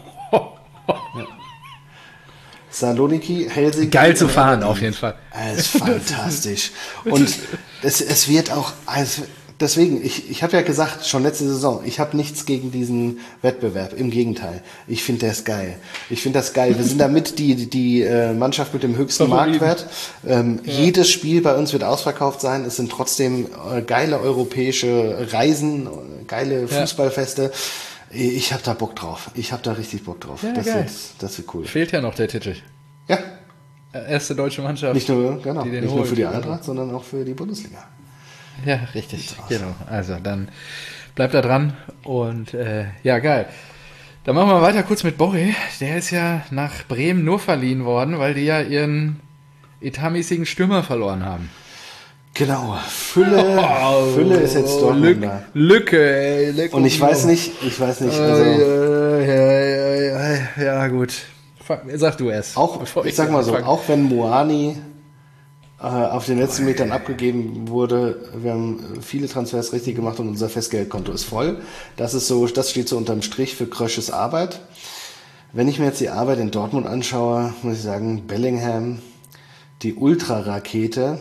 Saloniki, Helsinki. Geil zu und fahren, Aberdeen. auf jeden Fall. Das ist fantastisch. Und es, es wird auch, also deswegen, ich, ich habe ja gesagt, schon letzte Saison, ich habe nichts gegen diesen Wettbewerb. Im Gegenteil. Ich finde das geil. Ich finde das geil. Wir sind damit die, die, die äh, Mannschaft mit dem höchsten Favoriten. Marktwert. Ähm, ja. Jedes Spiel bei uns wird ausverkauft sein. Es sind trotzdem äh, geile europäische Reisen, äh, geile Fußballfeste. Ich habe da Bock drauf. Ich habe da richtig Bock drauf. Ja, das, geil. wird, das wird cool. Fehlt ja noch der Titel. Ja, Erste deutsche Mannschaft. nicht nur, genau, die den nicht nur holt. für die Eintracht, sondern auch für die Bundesliga. Ja, richtig. Genau. Also dann bleibt da dran. Und äh, ja, geil. Dann machen wir weiter kurz mit Borre. Der ist ja nach Bremen nur verliehen worden, weil die ja ihren etatmäßigen Stürmer verloren haben. Genau, Fülle, Oh, Fülle ist jetzt Dortmunder. Lücke, ey. Lücke Und ich weiß nicht, ich weiß nicht, also Äh, ja, ja, ja, ja, gut. Sag du es. auch, bevor ich sag mal so, anfange. auch wenn Moani äh, auf den letzten Metern abgegeben wurde, wir haben viele Transfers richtig gemacht und unser Festgeldkonto ist voll. Das ist so, das steht so unterm Strich für Krösches Arbeit. Wenn ich mir jetzt die Arbeit in Dortmund anschaue, muss ich sagen, Bellingham, die Ultrarakete,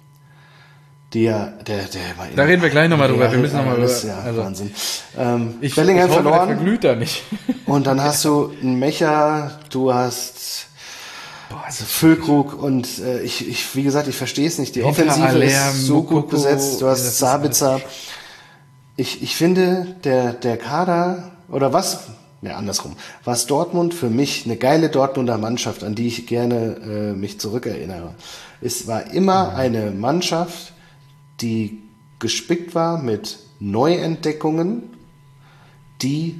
die ja, der, der war Da reden wir gleich nochmal drüber. Wir müssen nochmal das, über. ja, Also, Wahnsinn. Ähm, ich, Bellingham ich hoffe, der verloren. verglüht da nicht. Und dann hast du einen Mecher, du hast also Füllkrug und äh, ich, ich, wie gesagt, ich verstehe es nicht. Die Hinter Offensive Aller, ist so Mukoko, gut besetzt. Du das ist hast Sabitzer. Ich, ich finde, der, der Kader, oder was, ja, andersrum, was Dortmund für mich, eine geile Dortmunder Mannschaft, an die ich gerne äh, mich zurückerinnere, es war immer eine Mannschaft, die gespickt war mit Neuentdeckungen, die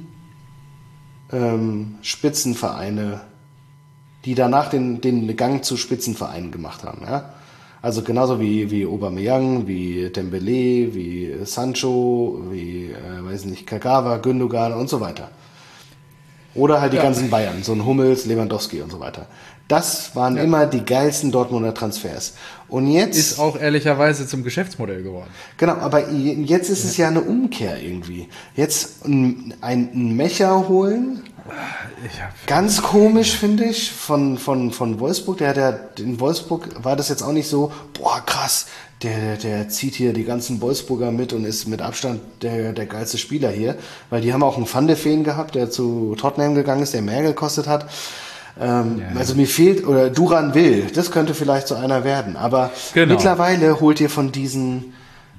ähm, Spitzenvereine, die danach den, den Gang zu Spitzenvereinen gemacht haben. Ja? Also genauso wie, wie Aubameyang, wie Dembele, wie Sancho, wie, äh, weiß nicht, Kagawa, Gündogan und so weiter. Oder halt die Ja. ganzen Bayern, so ein Hummels, Lewandowski und so weiter. Das waren Ja. immer die geilsten Dortmunder Transfers. Und jetzt... Ist auch ehrlicherweise zum Geschäftsmodell geworden. Genau, aber jetzt ist es ja eine Umkehr irgendwie. Jetzt ein, ein, ein Mecher holen, Ich hab, ganz komisch finde ich, von, von, von Wolfsburg. Der, der, in Wolfsburg war das jetzt auch nicht so, boah krass, der, der zieht hier die ganzen Wolfsburger mit und ist mit Abstand der, der geilste Spieler hier. Weil die haben auch einen Van de Ven gehabt, der zu Tottenham gegangen ist, der mehr gekostet hat. Ähm, Ja. Also mir fehlt, oder Duran Will, das könnte vielleicht so einer werden. Aber Genau. mittlerweile holt ihr von diesen...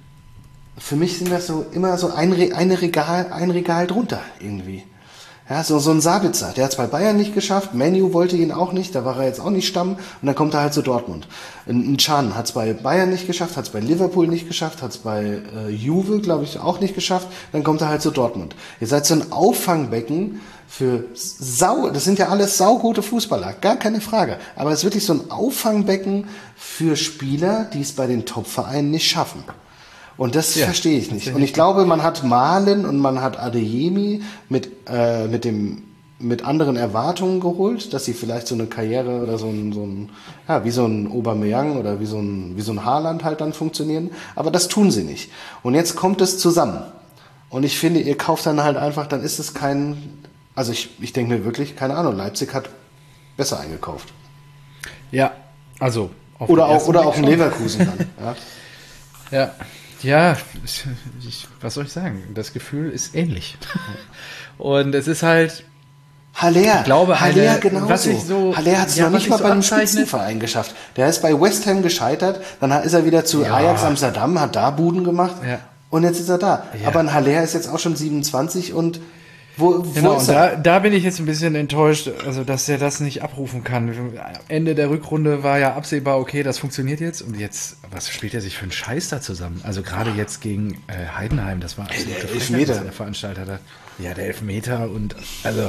Für mich sind das so immer so ein, Re- eine Regal, ein Regal drunter irgendwie. Ja, so, so ein Sabitzer, der hat es bei Bayern nicht geschafft, Manu wollte ihn auch nicht, da war er jetzt auch nicht Stamm und dann kommt er halt zu Dortmund. Ein, ein Can hat es bei Bayern nicht geschafft, hat es bei Liverpool nicht geschafft, hat es bei äh, Juve, glaube ich, auch nicht geschafft, dann kommt er halt zu Dortmund. Ihr seid so ein Auffangbecken für sau, das sind ja alles saugute Fußballer, gar keine Frage, aber es ist wirklich so ein Auffangbecken für Spieler, die es bei den Top-Vereinen nicht schaffen. Und das Ja, verstehe ich nicht. Und ich glaube, man hat Malen und man hat Adeyemi mit, äh, mit dem, mit anderen Erwartungen geholt, dass sie vielleicht so eine Karriere oder so ein, so ein, ja, wie so ein Aubameyang oder wie so ein, wie so ein Haaland halt dann funktionieren. Aber das tun sie nicht. Und jetzt kommt es zusammen. Und ich finde, ihr kauft dann halt einfach, dann ist es kein, also ich, ich denke mir wirklich, keine Ahnung, Leipzig hat besser eingekauft. ja, also. auf Oder den auch, ersten oder Blick auch ein schon. Leverkusen dann. Ja. Ja, ja, ich, ich, was soll ich sagen? Das Gefühl ist ähnlich. Und es ist halt, Haller, Ich glaube, Haller eine- genauso. was ich so- Haller hat es ja, noch was nicht ich mal so bei einem abzeichne- Spitzenverein geschafft. Der ist bei West Ham gescheitert, dann ist er wieder zu Ja. Ajax Amsterdam, hat da Buden gemacht Ja. und jetzt ist er da. Ja. Aber ein Haller ist jetzt auch schon siebenundzwanzig und wo, wo genau, ist und er? da, da bin ich jetzt ein bisschen enttäuscht, also dass er das nicht abrufen kann. Ende der Rückrunde war ja absehbar, okay, das funktioniert jetzt. Und jetzt, was spielt er sich für einen Scheiß da zusammen? Also gerade jetzt gegen äh, Heidenheim, das war absolute der Frechheit, Elfmeter. was der veranstaltet hat. Ja, der Elfmeter und also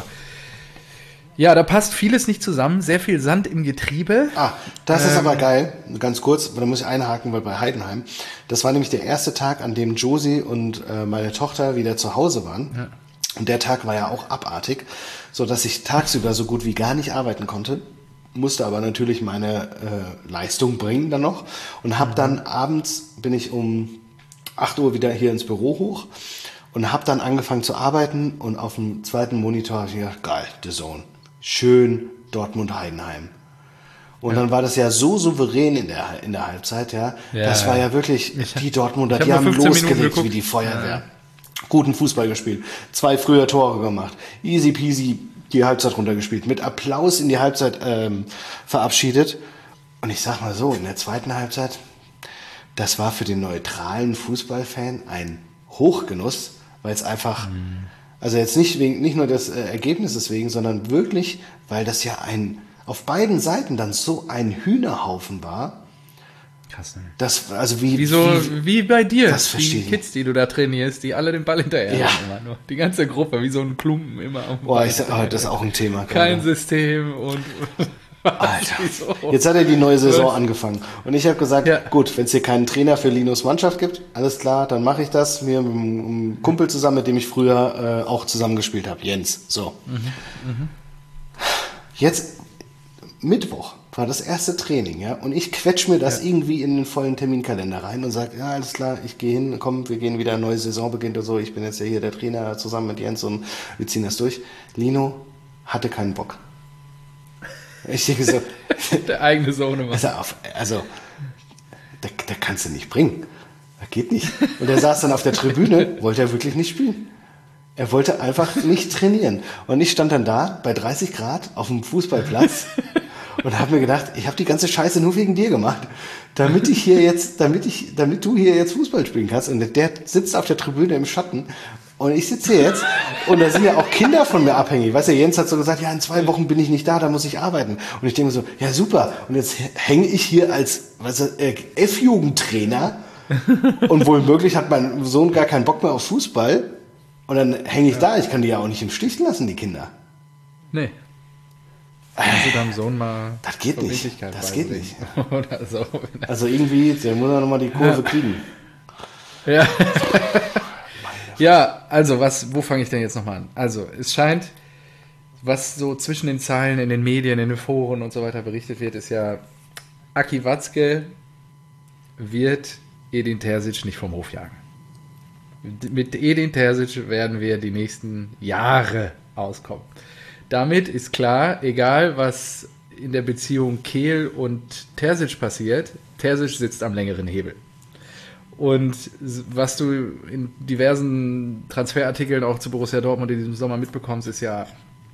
ja, da passt vieles nicht zusammen, sehr viel Sand im Getriebe. Ah, das ist Ähm. aber geil. Ganz kurz, da muss ich einhaken, weil bei Heidenheim, das war nämlich der erste Tag, an dem Josie und äh, meine Tochter wieder zu Hause waren. Ja. Und der Tag war ja auch abartig, so dass ich tagsüber so gut wie gar nicht arbeiten konnte, musste aber natürlich meine äh, Leistung bringen dann noch und habe dann abends, bin ich um acht Uhr wieder hier ins Büro hoch und habe dann angefangen zu arbeiten und auf dem zweiten Monitor habe ich gedacht, geil, The Zone, schön Dortmund-Heidenheim. Und dann war das ja so souverän in der, in der Halbzeit, ja. Ja, das war ja. ja wirklich, Ich- die Dortmunder, ich hab die nur haben fünfzehn Minuten losgelegt geguckt. wie die Feuerwehr. Guten Fußball gespielt. Zwei frühe Tore gemacht. Easy peasy die Halbzeit runtergespielt. Mit Applaus in die Halbzeit ähm, verabschiedet. Und ich sag mal so, in der zweiten Halbzeit, das war für den neutralen Fußballfan ein Hochgenuss, weil es einfach, also jetzt nicht wegen, nicht nur des äh, Ergebnisses wegen, sondern wirklich, weil das ja ein, auf beiden Seiten dann so ein Hühnerhaufen war. Krass, ne? Das, also wie, Wie, so, wie, wie bei dir, Das verstehe die ich Kids, die du da trainierst, die alle den Ball hinterher Ja. rennen immer nur. Die ganze Gruppe, wie so ein Klumpen immer auf dem boah, Ball ich, sag, oh, das ist auch ein Thema. Kein gerade. System und Alter, Wieso? jetzt hat er die neue Saison Was? angefangen. Und ich habe gesagt, Ja. gut, wenn es hier keinen Trainer für Linus Mannschaft gibt, alles klar, dann mache ich das. Mir mit einem Kumpel zusammen, mit dem ich früher äh, auch zusammengespielt habe, Jens. So. Jetzt, Mittwoch war das erste Training, ja, und ich quetsch mir das Ja. irgendwie in den vollen Terminkalender rein und sage, ja, alles klar, ich gehe hin, komm, wir gehen wieder, eine neue Saison beginnt oder so, ich bin jetzt ja hier der Trainer zusammen mit Jens und wir ziehen das durch. Lino hatte keinen Bock. Ich denke so, der eigene Sohn immer. also, auf, also da, da kannst du nicht bringen. Das geht nicht. Und er saß dann auf der Tribüne, wollte er wirklich nicht spielen. Er wollte einfach nicht trainieren. Und ich stand dann da bei dreißig Grad auf dem Fußballplatz und habe mir gedacht, ich habe die ganze Scheiße nur wegen dir gemacht, damit ich hier jetzt, damit ich, damit du hier jetzt Fußball spielen kannst. Und der sitzt auf der Tribüne im Schatten. Und ich sitze hier jetzt und da sind ja auch Kinder von mir abhängig. Weißt du, Jens hat so gesagt, ja, in zwei Wochen bin ich nicht da, da muss ich arbeiten. Und ich denke mir so, ja super. Und jetzt hänge ich hier als weißt du, äh, F-Jugendtrainer und wohl möglich hat mein Sohn gar keinen Bock mehr auf Fußball. Und dann hänge ich da. Ich kann die ja auch nicht im Stich lassen, die Kinder. Nee. Kannst du deinem Sohn mal Das geht nicht. Verbindlichkeit Das geht beibringen? Oder so. Also irgendwie, der muss ja nochmal die Kurve kriegen. Ja. Ja, also was, wo fange ich denn jetzt nochmal an? Also, es scheint, was so zwischen den Zeilen in den Medien, in den Foren und so weiter berichtet wird, ist ja, Aki Watzke wird Edin Terzic nicht vom Hof jagen. Mit Edin Terzic werden wir die nächsten Jahre auskommen. Damit ist klar, egal was in der Beziehung Kehl und Terzic passiert, Terzic sitzt am längeren Hebel. Und was du in diversen Transferartikeln auch zu Borussia Dortmund in diesem Sommer mitbekommst, ist ja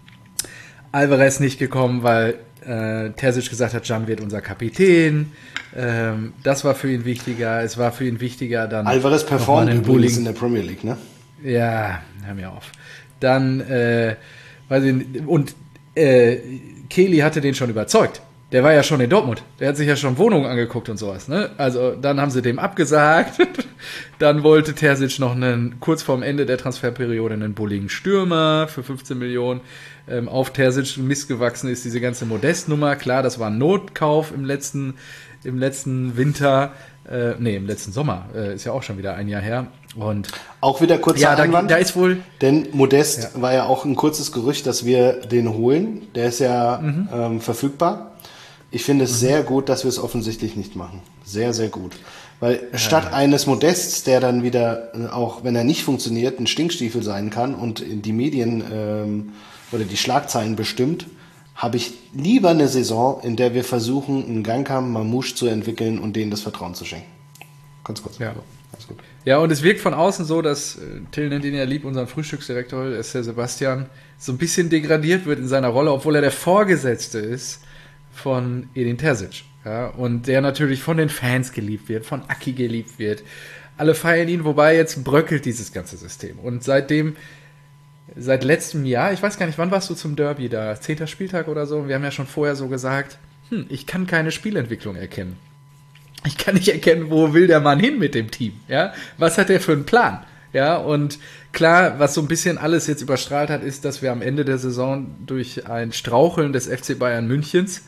Alvarez nicht gekommen, weil äh, Terzic gesagt hat, Can wird unser Kapitän. Ähm, das war für ihn wichtiger. Es war für ihn wichtiger dann... Alvarez performt übrigens in der Premier League, ne? Ja, hör mir auf. Dann, äh, weiß ich nicht, und äh, Kelly hatte den schon überzeugt. Der war ja schon in Dortmund. Der hat sich ja schon Wohnungen angeguckt und sowas. Ne? Also dann haben sie dem abgesagt. Dann wollte Terzic noch einen, kurz vorm Ende der Transferperiode einen bulligen Stürmer für fünfzehn Millionen. Ähm, auf Terzic missgewachsen ist diese ganze Modest-Nummer. Klar, das war ein Notkauf im letzten, im letzten Winter. Äh, nee, im letzten Sommer. Äh, ist ja auch schon wieder ein Jahr her. Und auch wieder kurzer ja, da, Einwand. Da ist wohl... Denn Modest ja. war ja auch ein kurzes Gerücht, dass wir den holen. Der ist ja mhm. ähm, verfügbar. Ich finde es mhm. sehr gut, dass wir es offensichtlich nicht machen. Sehr, sehr gut. Weil ja. statt eines Modests, der dann wieder, auch wenn er nicht funktioniert, ein Stinkstiefel sein kann und in die Medien ähm, oder die Schlagzeilen bestimmt, habe ich lieber eine Saison, in der wir versuchen, einen Gangkam, Mamouche zu entwickeln und denen das Vertrauen zu schenken. Ganz kurz. Ja. Alles gut. Ja, und es wirkt von außen so, dass, Till nennt ihn ja lieb, unseren Frühstücksdirektor, ist der Sebastian, so ein bisschen degradiert wird in seiner Rolle, obwohl er der Vorgesetzte ist von Edin Terzic. Ja, und der natürlich von den Fans geliebt wird, von Aki geliebt wird. Alle feiern ihn, wobei jetzt bröckelt dieses ganze System. Und seitdem, seit letztem Jahr, ich weiß gar nicht, wann warst du zum Derby da? Zehnter Spieltag oder so? Wir haben ja schon vorher so gesagt, hm, ich kann keine Spielentwicklung erkennen. Ich kann nicht erkennen, wo will der Mann hin mit dem Team? Ja, was hat er für einen Plan? Ja, und klar, was so ein bisschen alles jetzt überstrahlt hat, ist, dass wir am Ende der Saison durch ein Straucheln des F C Bayern Münchens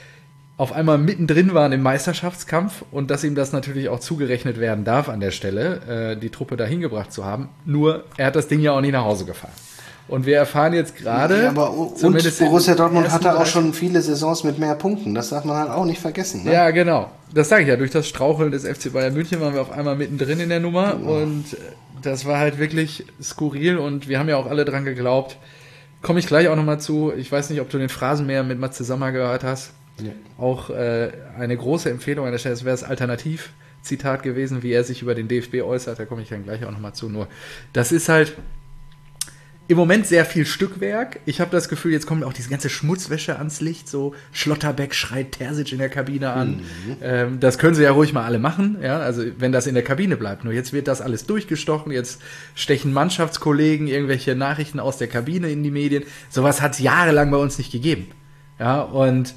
auf einmal mittendrin waren im Meisterschaftskampf und dass ihm das natürlich auch zugerechnet werden darf an der Stelle, äh, die Truppe dahin gebracht zu haben. Nur, er hat das Ding ja auch nicht nach Hause gefahren. Und wir erfahren jetzt gerade... Ja, aber und Borussia Dortmund hatte auch schon viele Saisons mit mehr Punkten. Das darf man halt auch nicht vergessen. Ne? Ja, genau. Das sage ich ja. Durch das Straucheln des F C Bayern München waren wir auf einmal mittendrin in der Nummer. Ja. Und das war halt wirklich skurril. Und wir haben ja auch alle dran geglaubt. Komme ich gleich auch nochmal zu. Ich weiß nicht, ob du den Phrasenmäher mit Matze Sommer gehört hast. Ja. Auch äh, eine große Empfehlung an der Stelle. Das wäre das Alternativ-Zitat gewesen, wie er sich über den D F B äußert. Da komme ich dann gleich auch nochmal zu. Nur das ist halt... im Moment sehr viel Stückwerk. Ich habe das Gefühl, jetzt kommt auch diese ganze Schmutzwäsche ans Licht. So Schlotterbeck schreit Terzic in der Kabine an. Mhm. Ähm, das können sie ja ruhig mal alle machen. Ja, also wenn das in der Kabine bleibt. Nur jetzt wird das alles durchgestochen. Jetzt stechen Mannschaftskollegen irgendwelche Nachrichten aus der Kabine in die Medien. Sowas hat es jahrelang bei uns nicht gegeben. Ja, und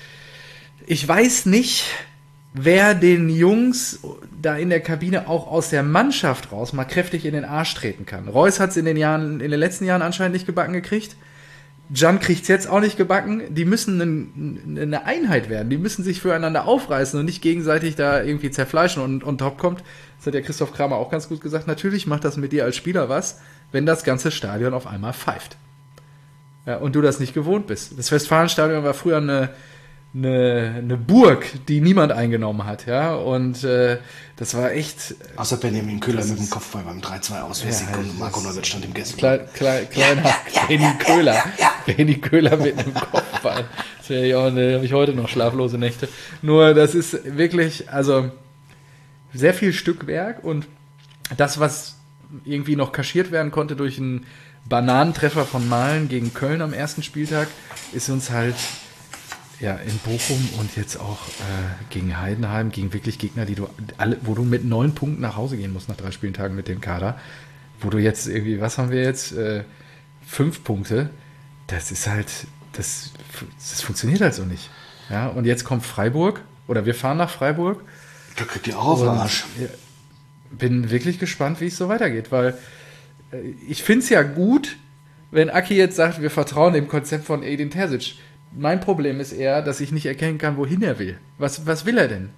ich weiß nicht, wer den Jungs da in der Kabine auch aus der Mannschaft raus mal kräftig in den Arsch treten kann. Reus hat es in den Jahren, in den letzten Jahren anscheinend nicht gebacken gekriegt. Can kriegt es jetzt auch nicht gebacken. Die müssen ein, eine Einheit werden. Die müssen sich füreinander aufreißen und nicht gegenseitig da irgendwie zerfleischen. Und on top kommt, das hat ja Christoph Kramer auch ganz gut gesagt, natürlich macht das mit dir als Spieler was, wenn das ganze Stadion auf einmal pfeift. Ja, und du das nicht gewohnt bist. Das Westfalenstadion war früher eine Eine, eine Burg, die niemand eingenommen hat, ja, und äh, das war echt... Außer Benjamin Köhler mit dem Kopfball beim drei zwei aus, ja, und Marco Neuwirth stand im Gästen. Klein, klein, kleiner ja, ja, Benny ja, Köhler, ja, ja, ja. Benny Köhler mit einem Kopfball. Das wäre ja auch, ne, habe ich heute noch schlaflose Nächte. Nur, das ist wirklich, also, sehr viel Stückwerk und das, was irgendwie noch kaschiert werden konnte durch einen Bananentreffer von Malen gegen Köln am ersten Spieltag, ist uns halt... ja, in Bochum und jetzt auch äh, gegen Heidenheim, gegen wirklich Gegner, die du alle, wo du mit neun Punkten nach Hause gehen musst nach drei Spieltagen mit dem Kader, wo du jetzt irgendwie, was haben wir jetzt? Äh, fünf Punkte. Das ist halt, das, das funktioniert halt so nicht. Ja, und jetzt kommt Freiburg, oder wir fahren nach Freiburg. Da kriegt ihr auch auf den Arsch. Ja, bin wirklich gespannt, wie es so weitergeht, weil äh, ich finde es ja gut, wenn Aki jetzt sagt, wir vertrauen dem Konzept von Edin Terzic. Mein Problem ist eher, dass ich nicht erkennen kann, wohin er will. Was, was will er denn?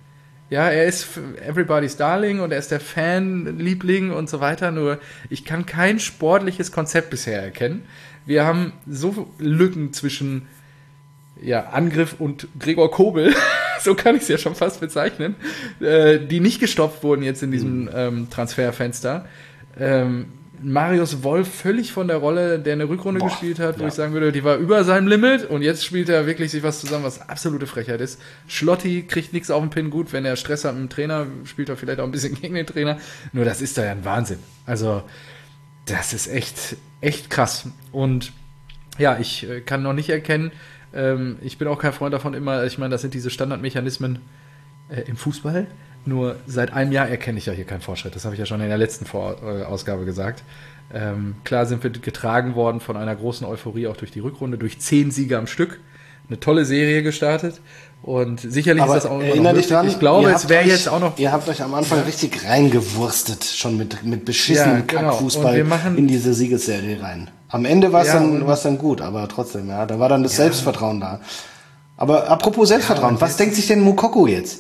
Ja, er ist everybody's Darling und er ist der Fanliebling und so weiter. Nur ich kann kein sportliches Konzept bisher erkennen. Wir haben so Lücken zwischen ja, Angriff und Gregor Kobel, so kann ich es ja schon fast bezeichnen, äh, die nicht gestopft wurden jetzt in diesem ähm, Transferfenster. Ähm, Marius Wolf völlig von der Rolle, der eine Rückrunde Boah, gespielt hat, wo ja. ich sagen würde, die war über seinem Limit und jetzt spielt er wirklich sich was zusammen, was absolute Frechheit ist. Schlotti kriegt nichts auf den Pin, gut, wenn er Stress hat mit dem Trainer, spielt er vielleicht auch ein bisschen gegen den Trainer, nur das ist da ja ein Wahnsinn. Also das ist echt, echt krass. Und ja, ich äh, kann noch nicht erkennen, ähm, ich bin auch kein Freund davon immer, ich meine, das sind diese Standardmechanismen äh, im Fußball. Nur seit einem Jahr erkenne ich ja hier keinen Fortschritt. Das habe ich ja schon in der letzten Vor- äh, Ausgabe gesagt. Ähm, klar sind wir getragen worden von einer großen Euphorie auch durch die Rückrunde, durch zehn Siege am Stück. Eine tolle Serie gestartet. Und sicherlich Aber ist das auch immer noch dich dran, ich glaube, es wäre jetzt auch noch... Ihr habt euch am Anfang ja. richtig reingewurstet, schon mit, mit beschissenem ja, genau. Kackfußball in diese Siegesserie rein. Am Ende war es ja, dann, dann gut, aber trotzdem, ja, da war dann das ja. Selbstvertrauen da. Aber apropos Selbstvertrauen, ja, was denkt sich denn Moukoko jetzt?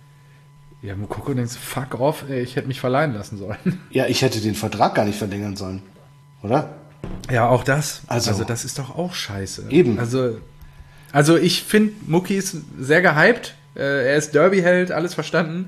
Ja, Moukoko denkt, fuck off, ey, ich hätte mich verleihen lassen sollen. Ja, ich hätte den Vertrag gar nicht verlängern sollen, oder? Ja, auch das. Also, also das ist doch auch scheiße. Eben. Also, also ich finde, Mucki ist sehr gehypt. Äh, er ist Derby-Held, alles verstanden.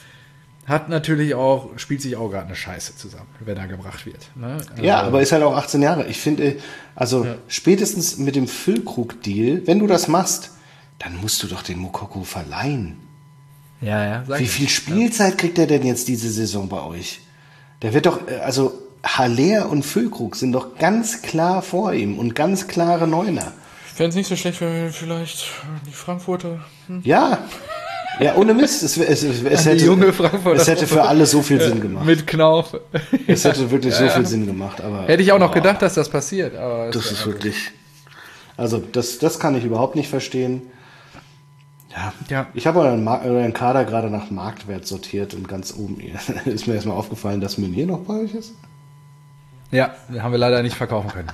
Hat natürlich auch, spielt sich auch gerade eine Scheiße zusammen, wenn er gebracht wird. Ne? Also, ja, aber ist halt auch achtzehn Jahre. Ich finde, also ja. spätestens mit dem Füllkrug-Deal, wenn du das machst, dann musst du doch den Moukoko verleihen. Ja, ja. Wie viel Spielzeit kriegt er denn jetzt diese Saison bei euch? Der wird doch, also Haller und Füllkrug sind doch ganz klar vor ihm und ganz klare Neuner. Ich fände es nicht so schlecht, wenn wir vielleicht die Frankfurter... Hm? Ja, ja, ohne Mist. Es, es, es, es, hätte, junge Frankfurter es hätte für alle so viel Sinn gemacht. Mit Knauf. Es hätte wirklich ja, so viel Sinn gemacht. Aber, hätte ich auch noch oh, gedacht, dass das passiert. Aber das ist wirklich... Also das, das kann ich überhaupt nicht verstehen. Ja, ja. Ich habe euren, euren Kader gerade nach Marktwert sortiert und ganz oben ist mir erstmal aufgefallen, dass Meunier noch bei euch ist. Ja, den haben wir leider nicht verkaufen können.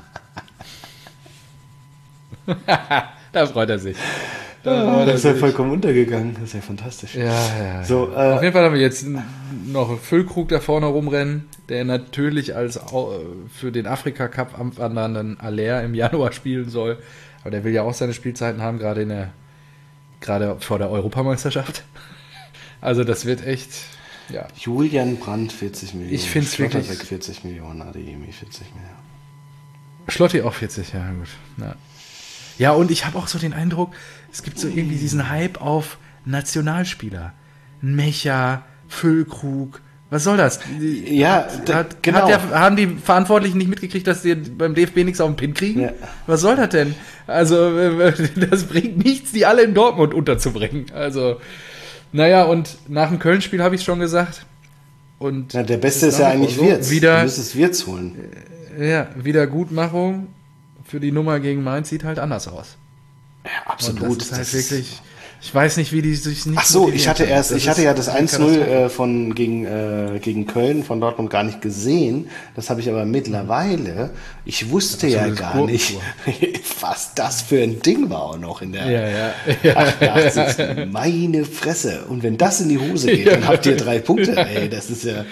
Da freut er sich. Da freut er das ist sich. Ja vollkommen untergegangen. Das ist ja fantastisch. Ja, ja. So, ja. Äh, Auf jeden Fall haben wir jetzt noch Füllkrug da vorne rumrennen, der natürlich als für den Afrika-Cup anwandernden Haller im Januar spielen soll. Aber der will ja auch seine Spielzeiten haben, gerade in der Gerade vor der Europameisterschaft. Also das wird echt, ja. Julian Brandt vierzig Millionen. Ich finde es wirklich... vierzig Millionen, Adeyemi vierzig Millionen. Schlotti auch vierzig, ja gut. Ja, ja und ich habe auch so den Eindruck, es gibt so irgendwie diesen Hype auf Nationalspieler. Mecha, Füllkrug... Was soll das? Ja, hat, genau. Hat der, haben die Verantwortlichen nicht mitgekriegt, dass die beim D F B nichts auf den Pin kriegen? Ja. Was soll das denn? Also, das bringt nichts, die alle in Dortmund unterzubringen. Also, naja, und nach dem Köln-Spiel habe ich es schon gesagt. Und ja, der Beste ist ja eigentlich so Wirtz. Wieder, du müsstest Wirtz holen. Ja, Wiedergutmachung für die Nummer gegen Mainz sieht halt anders aus. Ja, absolut. Und das ist halt das wirklich... Ich weiß nicht, wie die sich nicht. Ach so, ich hatte erst, ich hatte ja das eins null äh, von gegen äh, gegen Köln von Dortmund gar nicht gesehen. Das habe ich aber mittlerweile. Ich wusste ja gar nicht, was das für ein Ding war auch noch in der ja, ja, ja. achtundachtzigsten Meine Fresse. Und wenn das in die Hose geht, dann habt ihr drei Punkte. Ey, das ist ja.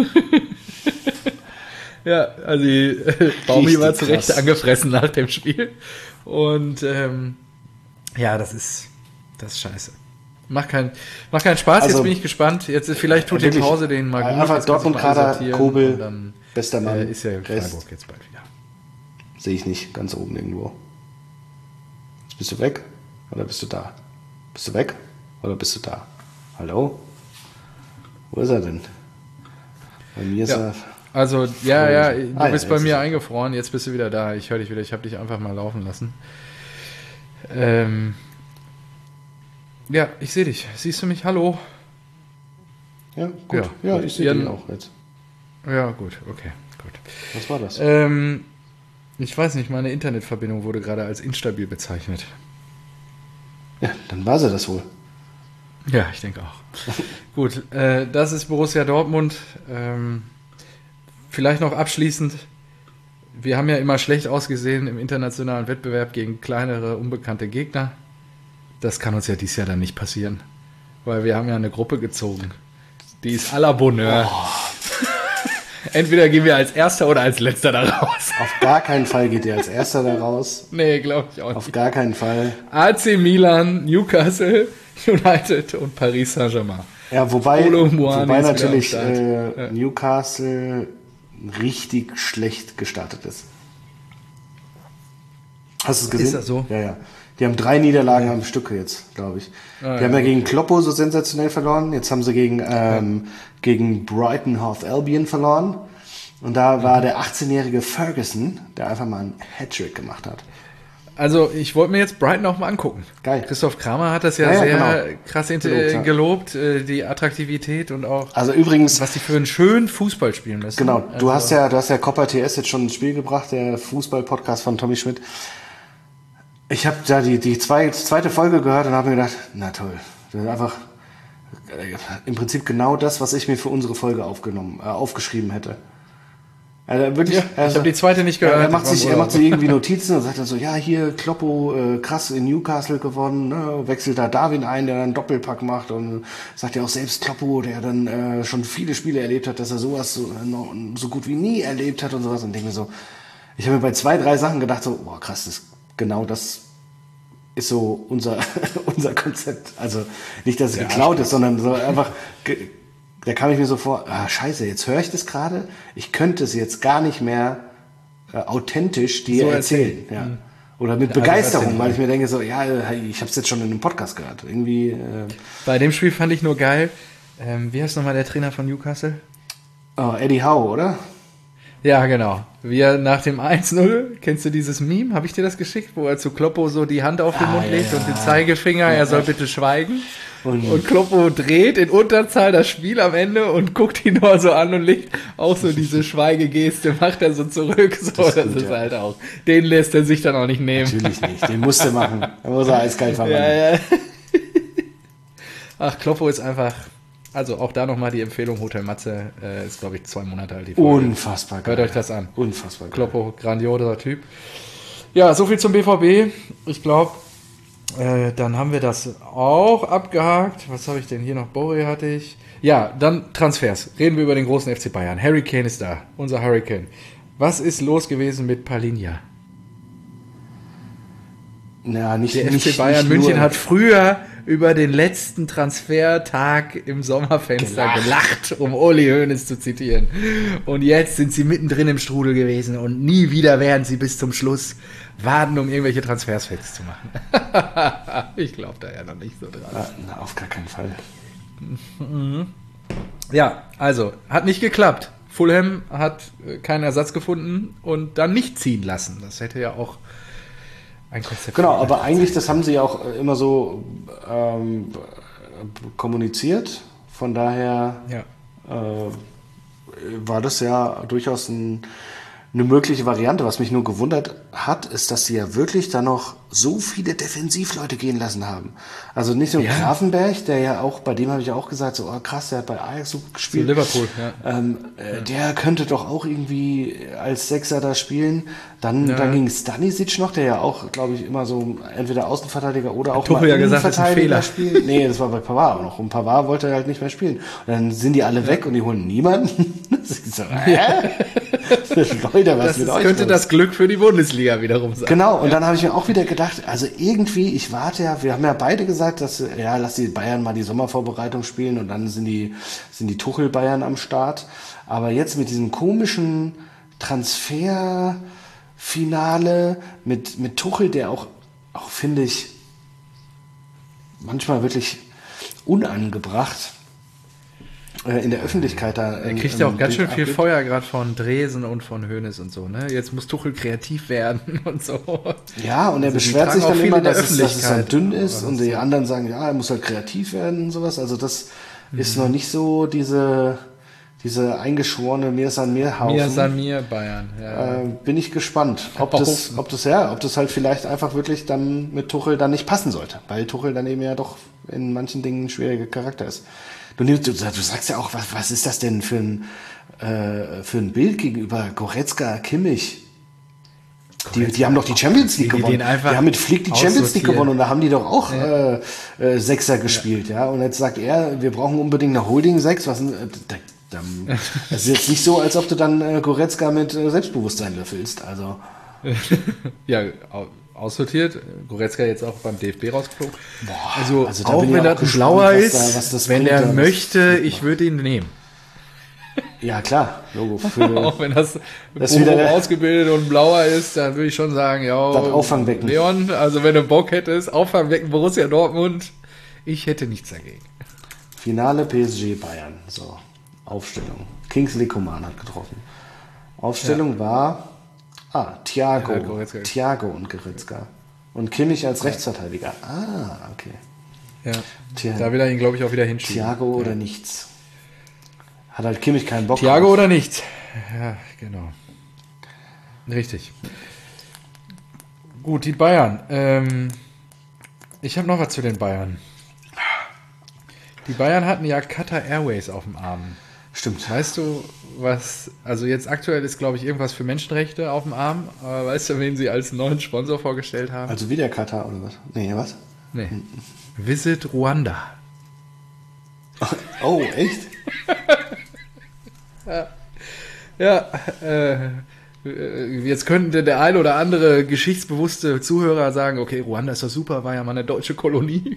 Ja, also die, äh, Baumi war zu Recht angefressen nach dem Spiel. Und ähm, ja, das ist. Das ist scheiße. Macht keinen macht keinen Spaß, also, jetzt bin ich gespannt. Jetzt vielleicht tut die Pause den mal gut. Einfach Dortmund-Kader, Kobel, dann, bester Mann. Äh, ist ja Freiburg jetzt bald wieder. Sehe ich nicht, ganz oben irgendwo. Jetzt bist du weg oder bist du da? Bist du weg oder bist du da? Hallo? Wo ist er denn? Bei mir ist ja. er... Also, ja, ja, du ah, bist ja, bei mir eingefroren, jetzt bist du wieder da. Ich höre dich wieder, ich habe dich einfach mal laufen lassen. Ähm... Ja, ich sehe dich. Siehst du mich? Hallo? Ja, gut. Ja, ja gut. Ich sehe dich auch jetzt. Ja, gut. Okay, gut. Was war das? Ähm, ich weiß nicht, meine Internetverbindung wurde gerade als instabil bezeichnet. Ja, dann war sie das wohl. Ja, ich denke auch. Gut, äh, das ist Borussia Dortmund. Ähm, vielleicht noch abschließend. Wir haben ja immer schlecht ausgesehen im internationalen Wettbewerb gegen kleinere, unbekannte Gegner. Das kann uns ja dieses Jahr dann nicht passieren. weil wir haben ja eine Gruppe gezogen. Die ist à la Bonheur. Oh. Entweder gehen wir als Erster oder als Letzter da raus. Auf gar keinen Fall geht ihr als Erster da raus. Nee, glaube ich auch nicht. Auf gar keinen Fall. A C Milan, Newcastle United und Paris Saint-Germain. Ja, wobei, wobei natürlich äh, ja. Newcastle richtig schlecht gestartet ist. Hast du es gesehen? Ist das so? Ja, ja. Die haben drei Niederlagen ja. am Stück jetzt, glaube ich. Ah, die ja, haben ja okay. gegen Kloppo so sensationell verloren. Jetzt haben sie gegen, ähm, ja. gegen Brighton Hove Albion verloren. Und da war mhm. der achtzehnjährige Ferguson, der einfach mal einen Hattrick gemacht hat. Also ich wollte mir jetzt Brighton auch mal angucken. Geil. Christoph Kramer hat das ja, ja sehr genau. krass gelobt, ja. gelobt, die Attraktivität und auch also übrigens, was die für einen schönen Fußball spielen müssen. Genau, du also, hast ja, du hast ja Copper T S jetzt schon ins Spiel gebracht, der Fußball-Podcast von Tommy Schmidt. Ich habe da die, die zwei, zweite Folge gehört und habe mir gedacht, na toll, das ist einfach äh, im Prinzip genau das, was ich mir für unsere Folge aufgenommen, äh, aufgeschrieben hätte. Also wirklich, ja, also, ich habe die zweite nicht gehört. Er macht sich, er macht sich irgendwie Notizen und sagt dann so, ja, hier Kloppo, äh, krass in Newcastle gewonnen, ne, wechselt da Darwin ein, der dann einen Doppelpack macht und sagt ja auch selbst Kloppo, der dann äh, schon viele Spiele erlebt hat, dass er sowas so, noch, so gut wie nie erlebt hat und sowas und denke mir so, ich habe mir bei zwei, drei Sachen gedacht so, boah krass, das genau das ist so unser unser Konzept. Also nicht, dass es ja, geklaut ist, sondern so einfach, da kam ich mir so vor, ah, scheiße, jetzt höre ich das gerade, ich könnte es jetzt gar nicht mehr äh, authentisch dir so erzählen. erzählen. Ja. Mhm. Oder mit Begeisterung, also, weil ich mir denke so, ja, ich habe es jetzt schon in einem Podcast gehört. Irgendwie. Äh, Bei dem Spiel fand ich nur geil, ähm, wie heißt nochmal der Trainer von Newcastle? Oh, Eddie Howe, oder? Ja, genau. Wie er nach dem eins null, kennst du dieses Meme? Habe ich dir das geschickt? Wo er zu Kloppo so die Hand auf den ah, Mund ja, legt und den Zeigefinger, ja, er soll ja. bitte schweigen. Und, und Kloppo dreht in Unterzahl das Spiel am Ende und guckt ihn nur so an und legt auch so diese Schweigegeste, macht er so zurück. So, das, das gut, ist ja. halt auch. Den lässt er sich dann auch nicht nehmen. Natürlich nicht, den musst du machen. Da muss er eiskalt verwandeln. Ja, ja. Ach, Kloppo ist einfach... Also auch da nochmal die Empfehlung, Hotel Matze, äh, ist glaube ich zwei Monate alt. Die Folge. Unfassbar geil. Hört euch das an. Unfassbar geil. Kloppo, grandioser Typ. Ja, soviel zum B V B. Ich glaube, äh, dann haben wir das auch abgehakt. Was habe ich denn hier noch? Borre hatte ich. Ja, dann Transfers. Reden wir über den großen F C Bayern. Harry Kane ist da, unser Hurricane. Was ist los gewesen mit Palinja? Ja, nicht, Der nicht, F C Bayern nicht München nur. hat früher über den letzten Transfertag im Sommerfenster gelacht, gelacht um Uli Hoeneß zu zitieren. Und jetzt sind sie mittendrin im Strudel gewesen und nie wieder werden sie bis zum Schluss warten, um irgendwelche Transfers fest zu machen. Ich glaube da ja noch nicht so dran. Na, auf gar keinen Fall. Ja, also, hat nicht geklappt. Fulham hat keinen Ersatz gefunden und dann nicht ziehen lassen. Das hätte ja auch ein Konzept. Genau, aber eigentlich, das haben sie ja auch immer so ähm, kommuniziert. Von daher ja. äh, war das ja durchaus ein, eine mögliche Variante. Was mich nur gewundert hat, ist, dass sie ja wirklich da noch so viele Defensivleute gehen lassen haben. Also nicht nur ja. Grafenberg, der ja auch, bei dem habe ich auch gesagt, so oh, krass, der hat bei Ajax so gespielt. Zu Liverpool, ja. Ähm, äh, ja. Der könnte doch auch irgendwie als Sechser da spielen. Dann, ja. dann ging Stanisic noch, der ja auch, glaube ich, immer so entweder Außenverteidiger oder auch mal ja Innenverteidiger spielt. Nee, das war bei Pavard auch noch. Und Pavard wollte halt nicht mehr spielen. Und dann sind die alle ja. weg und die holen niemanden. Das ist so, hä? Leute, was das mit ist, euch könnte los? Das Glück für die Bundesliga wiederum sein. Genau, und ja. dann habe ich mir auch wieder gedacht, also irgendwie, ich warte ja, wir haben ja beide gesagt, dass, ja, lass die Bayern mal die Sommervorbereitung spielen und dann sind die, sind die Tuchel-Bayern am Start. Aber jetzt mit diesem komischen Transferfinale mit, mit Tuchel, der auch, auch finde ich, manchmal wirklich unangebracht in der Öffentlichkeit da. Er kriegt ja auch ganz schön viel Feuer gerade von Dresen und von Hoeneß und so, ne? Jetzt muss Tuchel kreativ werden und so. Ja, und er also beschwert sich dann immer, dass es, dass es dann dünn ist und die anderen sagen, ja, er muss halt kreativ werden und sowas. Also das mhm. ist noch nicht so diese, diese eingeschworene Mir san mir Haufen. Mir san mir Bayern, ja. Äh, bin ich gespannt, ob das, ob das, ja, ob das halt vielleicht einfach wirklich dann mit Tuchel dann nicht passen sollte, weil Tuchel dann eben ja doch in manchen Dingen ein schwieriger Charakter ist. Du, du, du sagst ja auch, was, was ist das denn für ein, äh, für ein Bild gegenüber Goretzka, Kimmich? Die, die haben doch die Champions League die, die gewonnen. den einfach Die haben mit Flick die Champions League aussortieren. gewonnen und da haben die doch auch ja. äh, äh, Sechser gespielt, ja. ja. Und jetzt sagt er, wir brauchen unbedingt eine Holding sechs. Was denn, äh, da, da, das ist jetzt nicht so, als ob du dann äh, Goretzka mit äh, Selbstbewusstsein löffelst. Also ja, aussortiert. Goretzka jetzt auch beim D F B rausgeflogen. Boah, also, also da auch bin ich wenn auch das ein gespannt, Blauer was ist, da- was das wenn bringt, er ja, was- möchte, ich würde ihn nehmen. ja klar, Logo. Für Auch wenn das, Das ist Bochum wieder der- ausgebildet und blauer ist, dann würde ich schon sagen, ja, Das Auffangbecken. Leon, also wenn du Bock hättest, Auffangbecken Borussia Dortmund, ich hätte nichts dagegen. Finale P S G Bayern. So, Aufstellung. Kingsley Coman hat getroffen. Aufstellung war ah, Thiago, Ja, Goretzka. Thiago und Goretzka. Und Kimmich als Rechtsverteidiger. Ah, okay. Ja. Thia- Da will er ihn, glaube ich, auch wieder hinschieben. Thiago oder nichts. Hat halt Kimmich keinen Bock Thiago drauf. oder nichts? Ja, genau. Richtig. Gut, die Bayern. Ähm, ich habe noch was zu den Bayern. Die Bayern hatten ja Qatar Airways auf dem Arm. Stimmt. Weißt du, was, also jetzt aktuell ist, glaube ich, irgendwas für Menschenrechte auf dem Arm. Aber weißt du, wen sie als neuen Sponsor vorgestellt haben? Also wieder Katar oder was? Nee, was? Nee. Visit Ruanda. Oh, echt? Ja, äh, jetzt könnte der ein oder andere geschichtsbewusste Zuhörer sagen, okay, Ruanda ist doch super, war ja mal eine deutsche Kolonie.